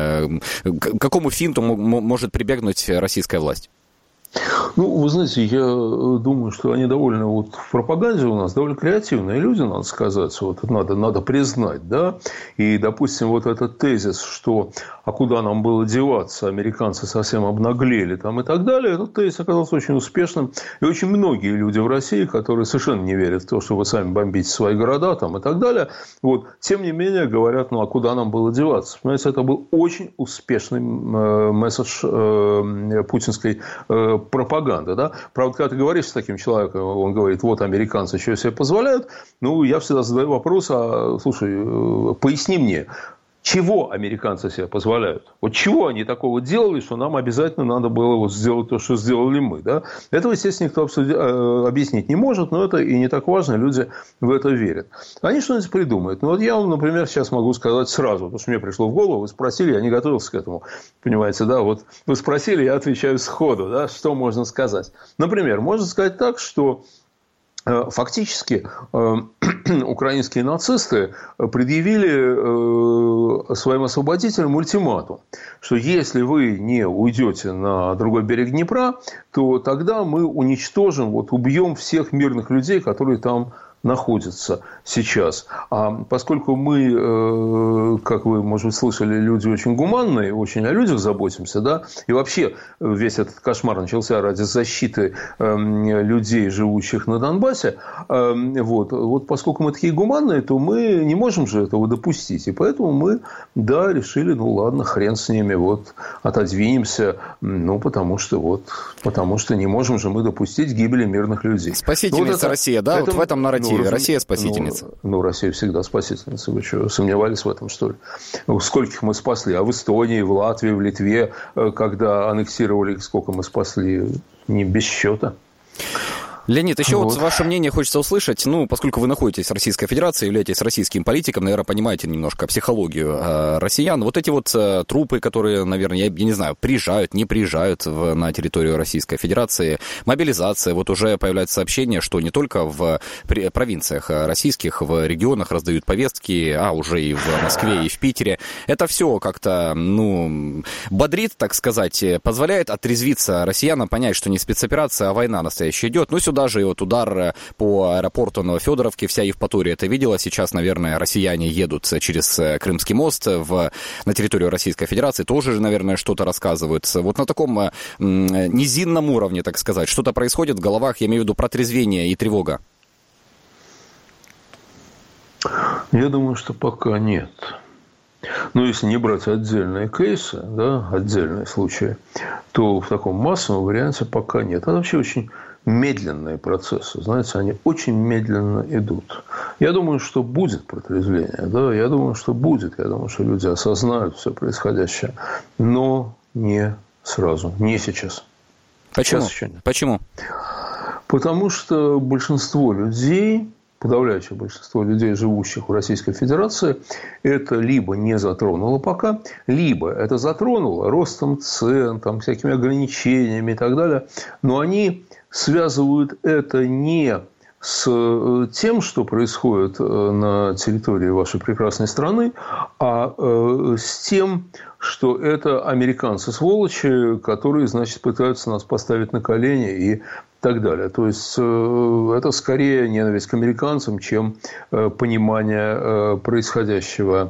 S2: К какому финту может прибегнуть российская власть?
S17: Ну, вы знаете, я думаю, что они довольно вот в пропаганде у нас довольно креативные люди, надо сказать, вот надо признать, да. И, допустим, вот этот тезис, что а куда нам было деваться, американцы совсем обнаглели там и так далее, этот тезис оказался очень успешным. И очень многие люди в России, которые совершенно не верят в то, что вы сами бомбите свои города там и так далее, вот, тем не менее говорят, ну а куда нам было деваться? Понимаете, это был очень успешный месседж путинской пропаганда, да. Правда, когда ты говоришь с таким человеком, он говорит, вот американцы что себе позволяют, ну, я всегда задаю вопрос, а, слушай, поясни мне, чего американцы себе позволяют? Вот чего они такого делали, что нам обязательно надо было вот сделать то, что сделали мы, да? Этого, естественно, никто объяснить не может, но это и не так важно, люди в это верят. Они что-нибудь придумают. Ну, вот я вам, например, сейчас могу сказать сразу, потому что мне пришло в голову, вы спросили, я не готовился к этому, понимаете, да? Вот вы спросили, я отвечаю сходу, да? Что можно сказать? Например, можно сказать так, что фактически украинские нацисты предъявили своим освободителям ультиматум, что если вы не уйдете на другой берег Днепра, то тогда мы уничтожим, вот, убьем всех мирных людей, которые там находятся сейчас. А поскольку мы, как вы, может быть, слышали, люди очень гуманные, очень о людях заботимся, да, и вообще весь этот кошмар начался ради защиты людей, живущих на Донбассе, вот поскольку мы такие гуманные, то мы не можем же этого допустить. И поэтому мы, да, решили, ну ладно, хрен с ними, вот, отодвинемся, ну, потому что не можем же мы допустить гибели мирных людей.
S2: Спасительница вот это, Россия, да, вот в этом нарративе. Россия спасительница.
S17: Ну, Россия всегда спасительница. Вы что, сомневались в этом, что ли? Скольких мы спасли? А в Эстонии, в Латвии, в Литве, когда аннексировали, сколько мы спасли? Не без счета.
S2: Леонид, еще вот ваше мнение хочется услышать. Ну, поскольку вы находитесь в Российской Федерации, являетесь российским политиком, наверное, понимаете немножко психологию россиян. Вот эти вот трупы, которые, наверное, я не знаю, приезжают, не приезжают на территорию Российской Федерации, мобилизация, вот уже появляется сообщение, что не только в провинциях российских, в регионах раздают повестки, а уже и в Москве, и в Питере. Это все как-то, ну, бодрит, так сказать, позволяет отрезвиться россиянам, понять, что не спецоперация, а война настоящая идет. Ну, даже и вот удар по аэропорту Новофедоровки, вся Евпатория это видела. Сейчас, наверное, россияне едут через Крымский мост на территорию Российской Федерации. Тоже, наверное, что-то рассказывают. Вот на таком низинном уровне, так сказать, что-то происходит в головах, я имею в виду протрезвение и тревога.
S17: Я думаю, что пока нет. Но если не брать отдельные кейсы, да, отдельные случаи, то в таком массовом варианте пока нет. Это вообще очень медленные процессы, знаете, они очень медленно идут. Я думаю, что будет протрезвление, да, я думаю, что будет, я думаю, что люди осознают все происходящее, но не сразу, не сейчас.
S2: Почему?
S17: Сейчас еще нет.
S2: Почему?
S17: Потому что большинство людей, подавляющее большинство людей, живущих в Российской Федерации, это либо не затронуло пока, либо это затронуло ростом цен, там, всякими ограничениями и так далее, но они связывают это не с тем, что происходит на территории вашей прекрасной страны, а с тем, что это американцы-сволочи, которые, значит, пытаются нас поставить на колени и так далее. То есть, это скорее ненависть к американцам, чем понимание происходящего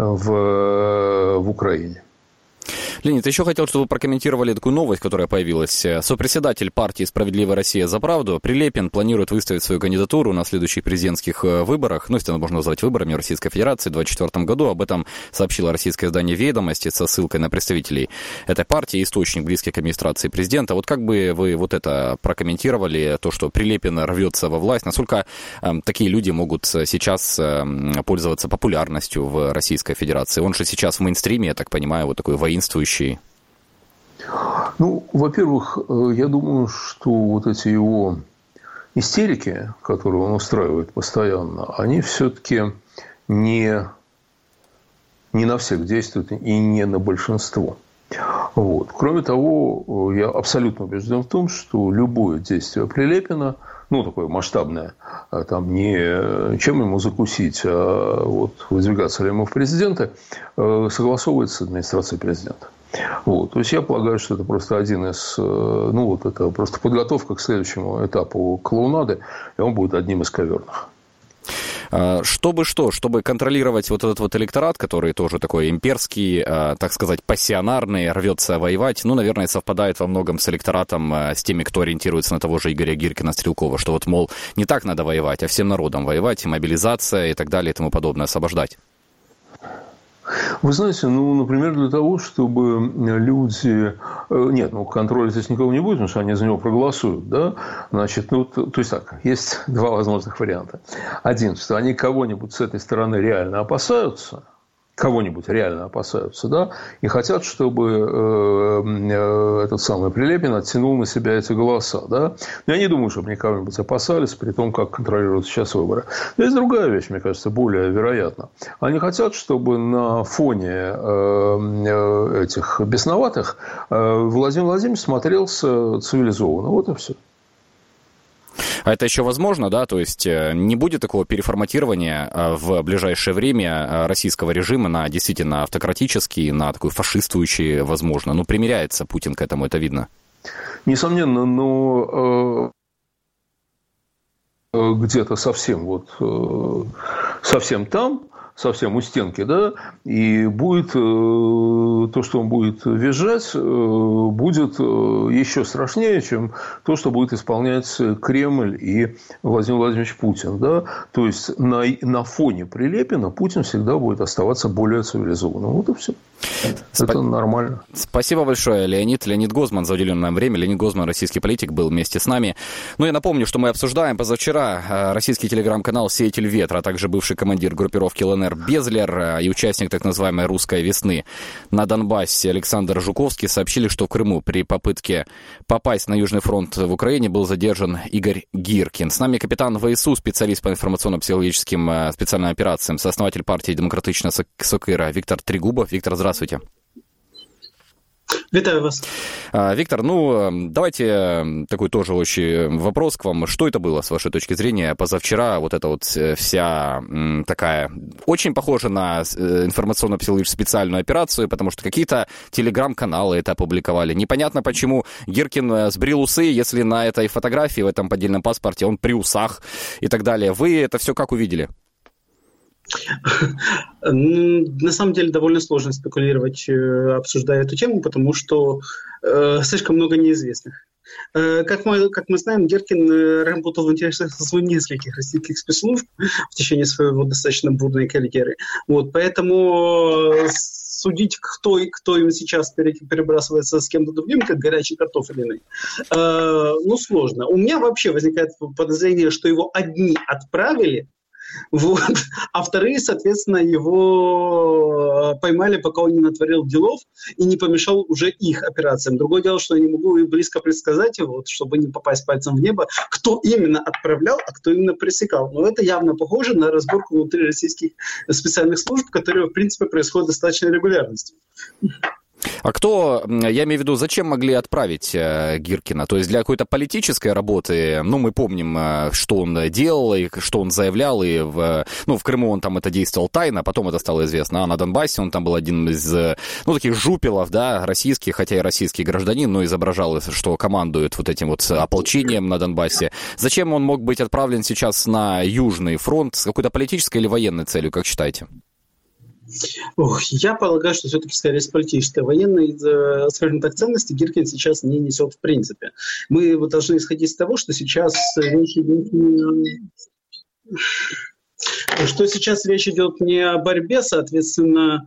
S17: в Украине.
S2: Леонид, еще хотел, чтобы вы прокомментировали такую новость, которая появилась. Сопредседатель партии «Справедливая Россия за правду» Прилепин планирует выставить свою кандидатуру на следующих президентских выборах, ну, если это можно назвать выборами в Российской Федерации в 2024 году. Об этом сообщило российское издание «Ведомости» со ссылкой на представителей этой партии, источник близкий к администрации президента. Вот как бы вы вот это прокомментировали, то, что Прилепин рвется во власть? Насколько такие люди могут сейчас пользоваться популярностью в Российской Федерации? Он же сейчас в мейнстриме, я так понимаю, вот такой воинствующий.
S17: Ну, во-первых, я думаю, что вот эти его истерики, которые он устраивает постоянно, они все-таки не Не на всех действует и не на большинство. Вот. Кроме того, я абсолютно убежден в том, что любое действие Прилепина, ну, такое масштабное, там не чем ему закусить, а вот выдвигаться ли ему в президенты, согласовывается с администрацией президента. Вот. То есть, я полагаю, что это просто один из... Ну, вот это просто подготовка к следующему этапу клоунады, и он будет одним из коверных.
S2: Чтобы контролировать вот этот вот электорат, который тоже такой имперский, так сказать, пассионарный, рвется воевать, ну, наверное, совпадает во многом с электоратом, с теми, кто ориентируется на того же Игоря Гиркина-Стрелкова, что вот, мол, не так надо воевать, а всем народом воевать, и мобилизация и так далее и тому подобное освобождать.
S17: Вы знаете, ну, например, для того, чтобы люди... Нет, ну, контроля здесь никого не будет, потому что они за него проголосуют, да? Значит, ну, то есть так, есть два возможных варианта. Один, что они кого-нибудь с этой стороны реально опасаются, да, и хотят, чтобы этот самый Прилепин оттянул на себя эти голоса, да. Но я не думаю, чтобы они кого-нибудь опасались, при том, как контролируют сейчас выборы. Но есть другая вещь, мне кажется, более вероятна. Они хотят, чтобы на фоне этих бесноватых Владимир Владимирович смотрелся цивилизованно. Вот и все.
S2: А это еще возможно, да? То есть не будет такого переформатирования в ближайшее время российского режима на действительно автократический, на такой фашистующий, возможно. Ну, примиряется Путин к этому, это видно.
S17: Несомненно, но где-то совсем там, совсем у стенки, да, и будет то, что он будет визжать, будет еще страшнее, чем то, что будет исполнять Кремль и Владимир Владимирович Путин, да. То есть на фоне Прилепина Путин всегда будет оставаться более цивилизованным. Вот и все. Это нормально.
S2: Спасибо большое, Леонид Гозман, за уделенное время. Леонид Гозман, российский политик, был вместе с нами. Ну, я напомню, что мы обсуждаем позавчера российский телеграм-канал «Сеятель ветра», а также бывший командир группировки ЛНР Безлер и участник так называемой «Русской весны» на Донбассе Александр Жуковский сообщили, что в Крыму при попытке попасть на Южный фронт в Украине был задержан Игорь Гиркин. С нами капитан ВСУ, специалист по информационно-психологическим специальным операциям, сооснователь партии «Демократична Сокира» Виктор Трегубов. Виктор, здравствуйте.
S18: Витаю вас.
S2: Виктор, ну, давайте такой тоже очень вопрос к вам. Что это было, с вашей точки зрения, позавчера? Вот эта вот вся такая... Очень похожа на информационно-психологическую специальную операцию, потому что какие-то телеграм-каналы это опубликовали. Непонятно, почему Гиркин сбрил усы, если на этой фотографии, в этом поддельном паспорте, он при усах и так далее. Вы это все как увидели?
S18: На самом деле довольно сложно спекулировать, обсуждая эту тему, потому что слишком много неизвестных. Как мы знаем, Гиркин работал в интересах нескольких российских спецслужб в течение своего достаточно бурной карьеры. Вот, поэтому судить, кто им сейчас перебрасывается с кем-то другим, как горячий картофелиный, ну, сложно. У меня вообще возникает подозрение, что его одни отправили, вот. А вторые, соответственно, его поймали, пока он не натворил делов и не помешал уже их операциям. Другое дело, что я не могу близко предсказать, вот, чтобы не попасть пальцем в небо, кто именно отправлял, а кто именно пресекал. Но это явно похоже на разборку внутри российских специальных служб, которые, в принципе, происходят достаточно регулярностью.
S2: А кто, я имею в виду, зачем могли отправить Гиркина? То есть для какой-то политической работы, ну, мы помним, что он делал и что он заявлял, и в Крыму он там это действовал тайно, потом это стало известно, а на Донбассе он там был один из, таких жупелов, да, российских, хотя и российский гражданин, но изображал, что командует вот этим вот ополчением на Донбассе. Зачем он мог быть отправлен сейчас на Южный фронт с какой-то политической или военной целью, как считаете?
S18: Я полагаю, что все-таки скорее с политической. Военной, скажем так, ценности Гиркин сейчас не несет в принципе. Мы должны исходить из того, что сейчас речь идет не о борьбе, соответственно,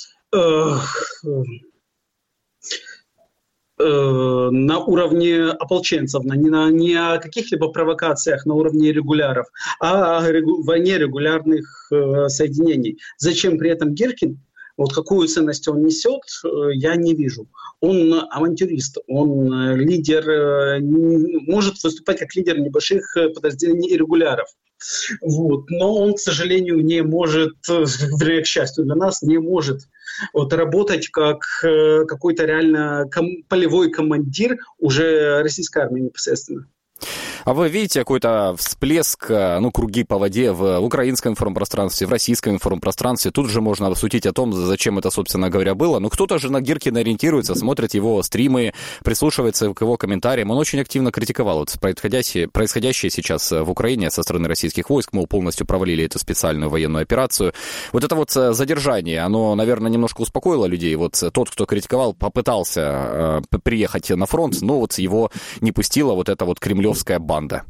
S18: на уровне ополченцев, не о каких-либо провокациях на уровне регуляров, а о войне регулярных соединений. Зачем при этом Гиркин? Вот какую ценность он несет, я не вижу. Он авантюрист, он лидер, может выступать как лидер небольших подразделений и регуляров. Вот. Но он, к сожалению, не может, вернее, к счастью для нас, не может вот, работать как какой-то реально полевой командир уже российской армии непосредственно.
S2: А вы видите какой-то всплеск, круги по воде в украинском информпространстве, в российском информпространстве? Тут же можно судить о том, зачем это, собственно говоря, было. Но кто-то же на Гиркина ориентируется, смотрит его стримы, прислушивается к его комментариям. Он очень активно критиковал вот происходящее сейчас в Украине со стороны российских войск. Мол, полностью провалили эту специальную военную операцию. Вот это вот задержание, оно, наверное, немножко успокоило людей. Вот тот, кто критиковал, попытался приехать на фронт, но вот его не пустила вот эта вот кремлевская банда.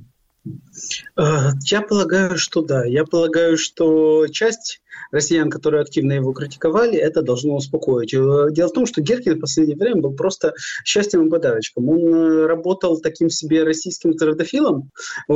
S18: Я полагаю, что да. Я полагаю, что часть россиян, которые активно его критиковали, это должно успокоить. Дело в том, что Гиркин в последнее время был просто счастьем и подарочком. Он работал таким себе российским трудофилом, и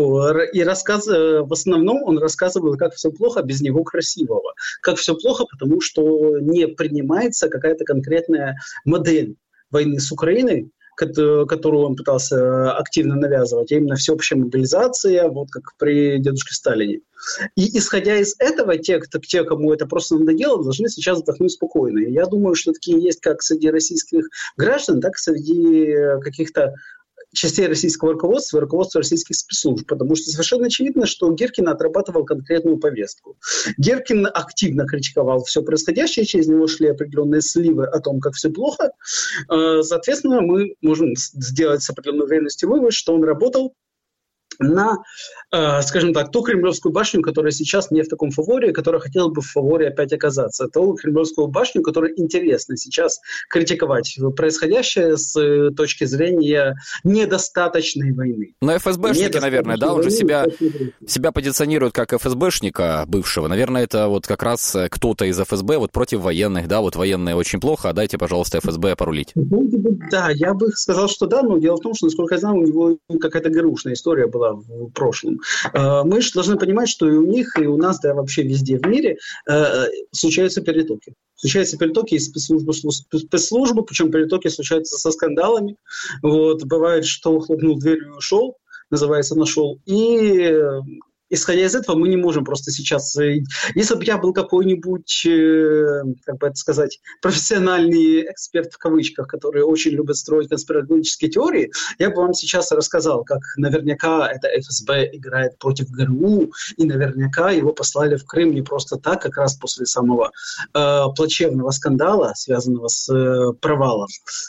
S18: в основном он рассказывал, как все плохо без него красивого. Как все плохо, потому что не принимается какая-то конкретная модель войны с Украиной, которую он пытался активно навязывать, а именно всеобщая мобилизация, вот как при дедушке Сталине. И исходя из этого, те, кому это просто надоело, должны сейчас вздохнуть спокойно. И я думаю, что такие есть как среди российских граждан, так и среди каких-то частей российского руководства и руководства российских спецслужб, потому что совершенно очевидно, что Гиркин отрабатывал конкретную повестку. Гиркин активно критиковал все происходящее, через него шли определенные сливы о том, как все плохо. Соответственно, мы можем сделать с определенной уверенностью вывод, что он работал на, скажем так, ту Кремлевскую башню, которая сейчас не в таком фаворе, которая хотела бы в фаворе опять оказаться. Ту Кремлевскую башню, которой интересно сейчас критиковать происходящее с точки зрения недостаточной войны.
S2: Но ФСБшники, наверное, да, он же себя позиционирует как ФСБшника бывшего. Наверное, это вот как раз кто-то из ФСБ вот против военных, да, вот военные очень плохо, а дайте, пожалуйста, ФСБ порулить.
S18: Да, я бы сказал, что да, но дело в том, что, насколько я знаю, у него какая-то грустная история была в прошлом. Мы же должны понимать, что и у них, и у нас, да, вообще везде в мире случаются перетоки. Случаются перетоки из спецслужбы, причем перетоки случаются со скандалами. Вот, бывает, что хлопнул дверью и ушел, называется «нашел». И исходя из этого, мы не можем просто сейчас... Если бы я был какой-нибудь, как бы это сказать, профессиональный эксперт в кавычках, который очень любит строить конспирологические теории, я бы вам сейчас рассказал, как наверняка это ФСБ играет против ГРУ, и наверняка его послали в Крым не просто так, как раз после самого плачевного скандала, связанного с провалом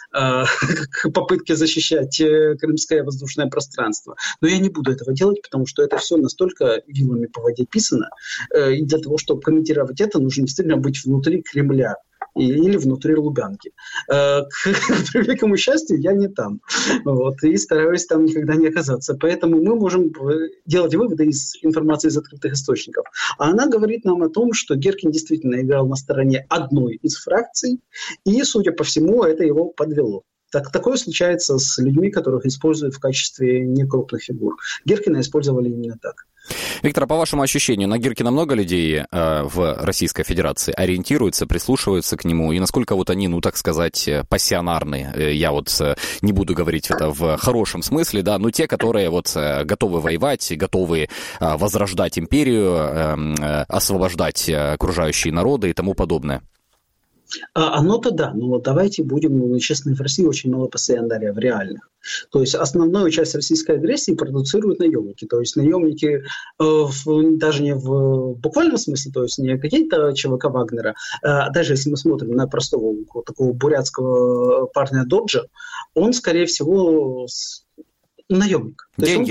S18: попытки защищать крымское воздушное пространство. Но я не буду этого делать, потому что это все настолько вилами по воде писано, и для того, чтобы комментировать это, нужно действительно быть внутри Кремля или внутри Лубянки. К превеликому счастью, я не там. Вот, и стараюсь там никогда не оказаться. Поэтому мы можем делать выводы из информации из открытых источников. А она говорит нам о том, что Гиркин действительно играл на стороне одной из фракций, и, судя по всему, это его подвело. Такое случается с людьми, которых используют в качестве некрупных фигур. Гиркина использовали именно так.
S2: Виктор, а по вашему ощущению, на Гиркина много людей в Российской Федерации ориентируются, прислушиваются к нему? И насколько вот они, так сказать, пассионарны? Я вот не буду говорить это в хорошем смысле, да, но те, которые вот готовы воевать, готовы возрождать империю, освобождать окружающие народы и тому подобное.
S18: Оно-то да, но давайте будем честны, в России очень мало пассионариев реальных. То есть основную часть российской агрессии продуцируют наемники. То есть наемники даже не в буквальном смысле, то есть не какие-то ЧВК Вагнера, даже если мы смотрим на простого такого бурятского парня Доджа, он, скорее всего, наемник. То есть он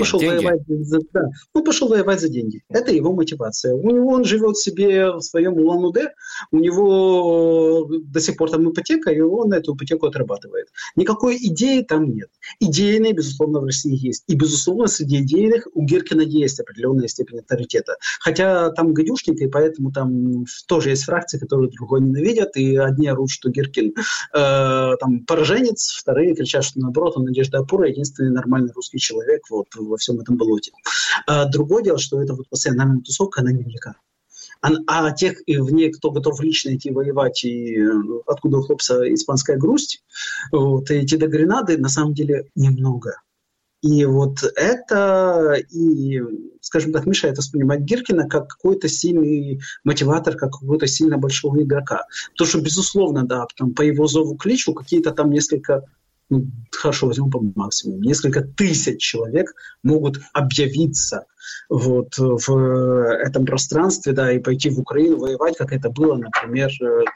S18: пошел воевать за деньги. Это его мотивация. У него он живет себе в своем Улан-Удэ, у него до сих пор там ипотека, и он эту ипотеку отрабатывает. Никакой идеи там нет. Идейные, безусловно, в России есть. И, безусловно, среди идейных у Гиркина есть определенная степень авторитета. Хотя там гадюшник, и поэтому там тоже есть фракции, которые другой ненавидят, и одни орут, что Гиркин там пораженец, вторые кричат, что наоборот, он Надежда Апура, единственный нормальный русский человек вот во всем этом болоте. Другое дело, что эта вот постоянная тусовка, она невелика. А тех в ней, кто готов лично идти воевать, и откуда у хлопца испанская грусть, вот, и идти до Гренады, на самом деле немного. И вот это, и, скажем так, мешает воспринимать Гиркина как какой-то сильный мотиватор, как какого-то сильно большого игрока. Потому что, безусловно, да, там, по его зову кличу какие-то там несколько, ну, хорошо, возьмем по максимуму, несколько тысяч человек могут объявиться вот в этом пространстве, да, и пойти в Украину воевать, как это было, например,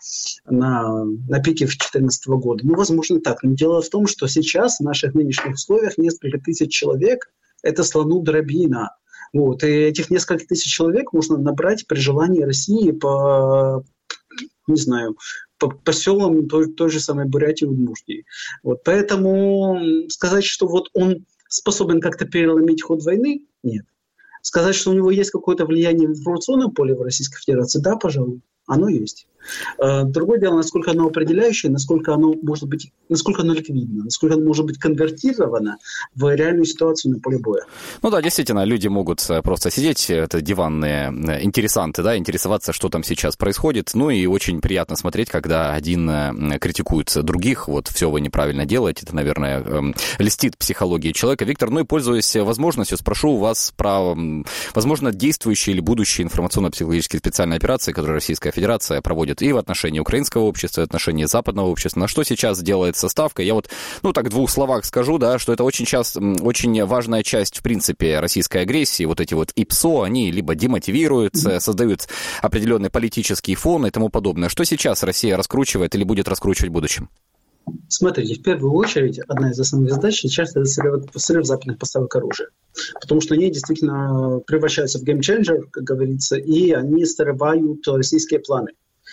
S18: на пике 2014 года. Ну, возможно, так. Но дело в том, что сейчас в наших нынешних условиях несколько тысяч человек – это слону дробина. Вот. И этих несколько тысяч человек можно набрать при желании России по, не знаю, по селам той же самой Бурятии и Удмуртии. Вот. Поэтому сказать, что вот он способен как-то переломить ход войны – нет. Сказать, что у него есть какое-то влияние в информационном поле в Российской Федерации, да, пожалуй, оно есть. Другое дело, насколько оно определяющее, насколько оно может быть, насколько оно ликвидно, насколько оно может быть конвертировано в реальную ситуацию на поле боя.
S2: Ну да, действительно, люди могут просто сидеть, это диванные интересанты, да, интересоваться, что там сейчас происходит. Ну и очень приятно смотреть, когда один критикует других, вот все вы неправильно делаете, это, наверное, льстит психологии человека. Виктор, ну и пользуясь возможностью, спрошу у вас про, возможно, действующие или будущие информационно-психологические специальные операции, которые Российская Федерация проводит и в отношении украинского общества, и в отношении западного общества. На что сейчас делается ставка? Я вот, ну так, в двух словах скажу, да, что это очень важная часть, в принципе, российской агрессии. Вот эти вот ИПСО, они либо демотивируют, создают определенный политический фон и тому подобное. Что сейчас Россия раскручивает или будет раскручивать в будущем?
S18: Смотрите, в первую очередь, одна из основных задач сейчас – это срыв западных поставок оружия. Потому что они действительно превращаются в геймченджер, как говорится, и они срывают российские планы.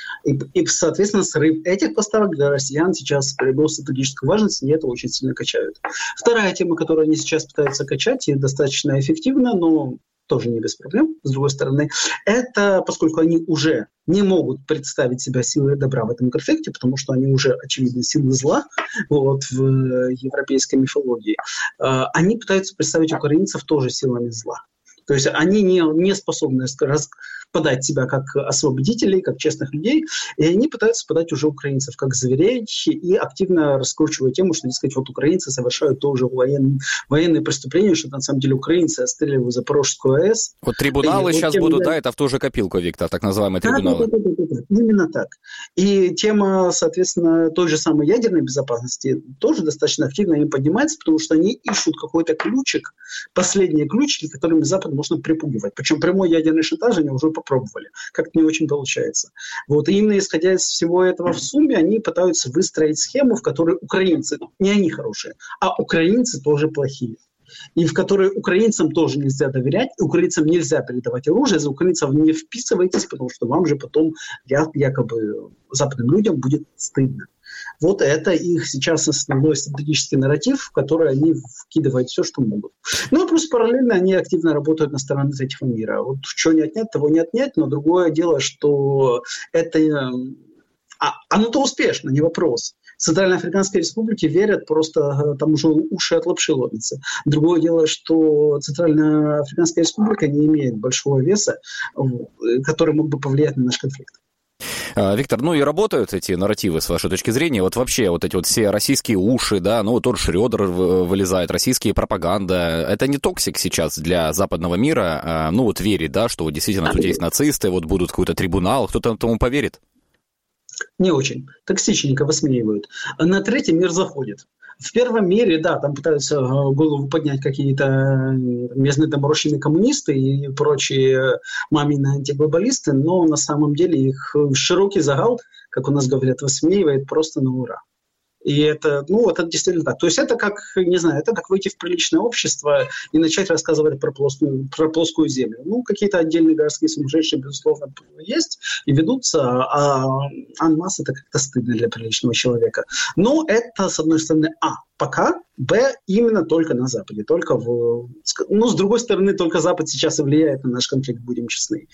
S18: И, соответственно, срыв этих поставок для россиян сейчас приобрел стратегическую важность, и это очень сильно качают. Вторая тема, которую они сейчас пытаются качать, и достаточно эффективно, но тоже не без проблем, с другой стороны, это поскольку они уже не могут представить себя силой добра в этом конфликте, потому что они уже, очевидно, силы зла вот, в европейской мифологии, они пытаются представить украинцев тоже силами зла. То есть они не способны подать себя как освободителей, как честных людей, и они пытаются подать уже украинцев как зверей и активно раскручивают тему, что, дескать, вот украинцы совершают тоже военные преступления, что на самом деле украинцы отстреливают Запорожскую АЭС.
S2: Вот трибуналы сейчас будут, да, это в ту же копилку, Виктор, так называемые трибуналы.
S18: Да, именно так. И тема, соответственно, той же самой ядерной безопасности тоже достаточно активно им поднимается, потому что они ищут какой-то ключик, последние ключики, которыми Запад можно припугивать. Причем прямой ядерный шантаж они уже попробовали. Как-то не очень получается. Вот. И именно исходя из всего этого в сумме, они пытаются выстроить схему, в которой украинцы, не они хорошие, а украинцы тоже плохие. И в которой украинцам тоже нельзя доверять, и украинцам нельзя передавать оружие, за украинцев не вписывайтесь, потому что вам же потом якобы западным людям будет стыдно. Вот это их сейчас основной стратегический нарратив, в который они вкидывают все, что могут. Ну и плюс параллельно они активно работают на стороне третьего мира. Вот что не отнять, того не отнять, но другое дело, что это... оно-то успешно, не вопрос. В Центральноафриканской Республике верят, просто там уже уши от лапши ломятся. Другое дело, что Центральноафриканская Республика не имеет большого веса, который мог бы повлиять на наш конфликт.
S2: Виктор, ну и работают эти нарративы, с вашей точки зрения? Вот вообще вот эти вот все российские уши, да, ну вот тот Шрёдер вылезает, российские пропаганда. Это не токсик сейчас для западного мира? Ну вот верить, да, что вот действительно тут есть нацисты, вот будут какой-то трибунал, кто-то этому поверит?
S18: Не очень. Токсичненько высмеивают. На третий мир заходит. В первом мире, да, там пытаются голову поднять какие-то местные доморощенные коммунисты и прочие мамины антиглобалисты, но на самом деле их широкий загал, как у нас говорят, высмеивает просто на ура. И это, ну, это действительно так. То есть это как, не знаю, это как выйти в приличное общество и начать рассказывать про плоскую землю. Ну, какие-то отдельные городские сумасшедшие, безусловно, есть и ведутся, а анмасс это как-то стыдно для приличного человека. Но это, с одной стороны, пока, б, именно только на Западе. Только ну, с другой стороны, только Запад сейчас и влияет на наш конфликт, будем честны.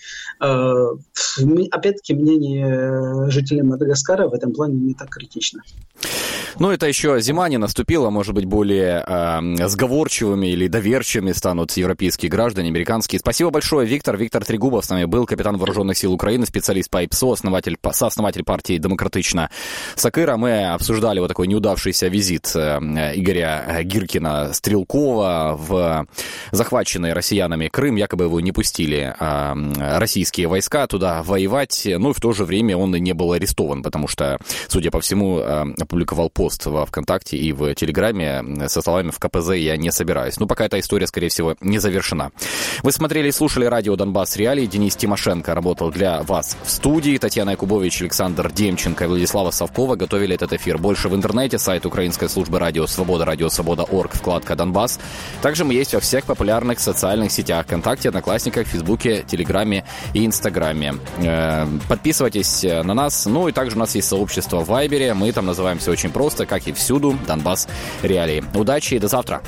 S18: Опять-таки, мнение жителей Мадагаскара в этом плане не так критично.
S2: Ну, это еще зима не наступила, может быть, более сговорчивыми или доверчивыми станут европейские граждане, американские. Спасибо большое, Виктор. Виктор Трегубов с нами был, капитан Вооруженных сил Украины, специалист по ИПСО, сооснователь партии «Демократична Сакыра». Мы обсуждали вот такой неудавшийся визит Игоря Юрия Гиркина Стрелкова в захваченный россиянами Крым. Якобы его не пустили российские войска туда воевать, но и в то же время он не был арестован, потому что, судя по всему, опубликовал пост во ВКонтакте и в Телеграме со словами «в КПЗ я не собираюсь». Но пока эта история, скорее всего, не завершена. Вы смотрели и слушали радио «Донбасс Реалии». Денис Тимошенко работал для вас в студии. Татьяна Якубович, Александр Демченко и Владислава Совкова готовили этот эфир. Больше в интернете, сайт украинской службы «Радио Свобода», радиосвобода.орг, вкладка «Донбасс». Также мы есть во всех популярных социальных сетях: ВКонтакте, Одноклассниках, Фейсбуке, Телеграме и Инстаграме. Подписывайтесь на нас. Ну и также у нас есть сообщество в Вайбере. Мы там называемся очень просто, как и всюду, «Донбасс Реалии». Удачи и до завтра.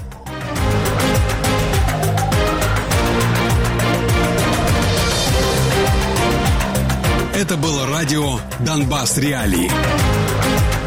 S19: Это было радио «Донбасс Реалии».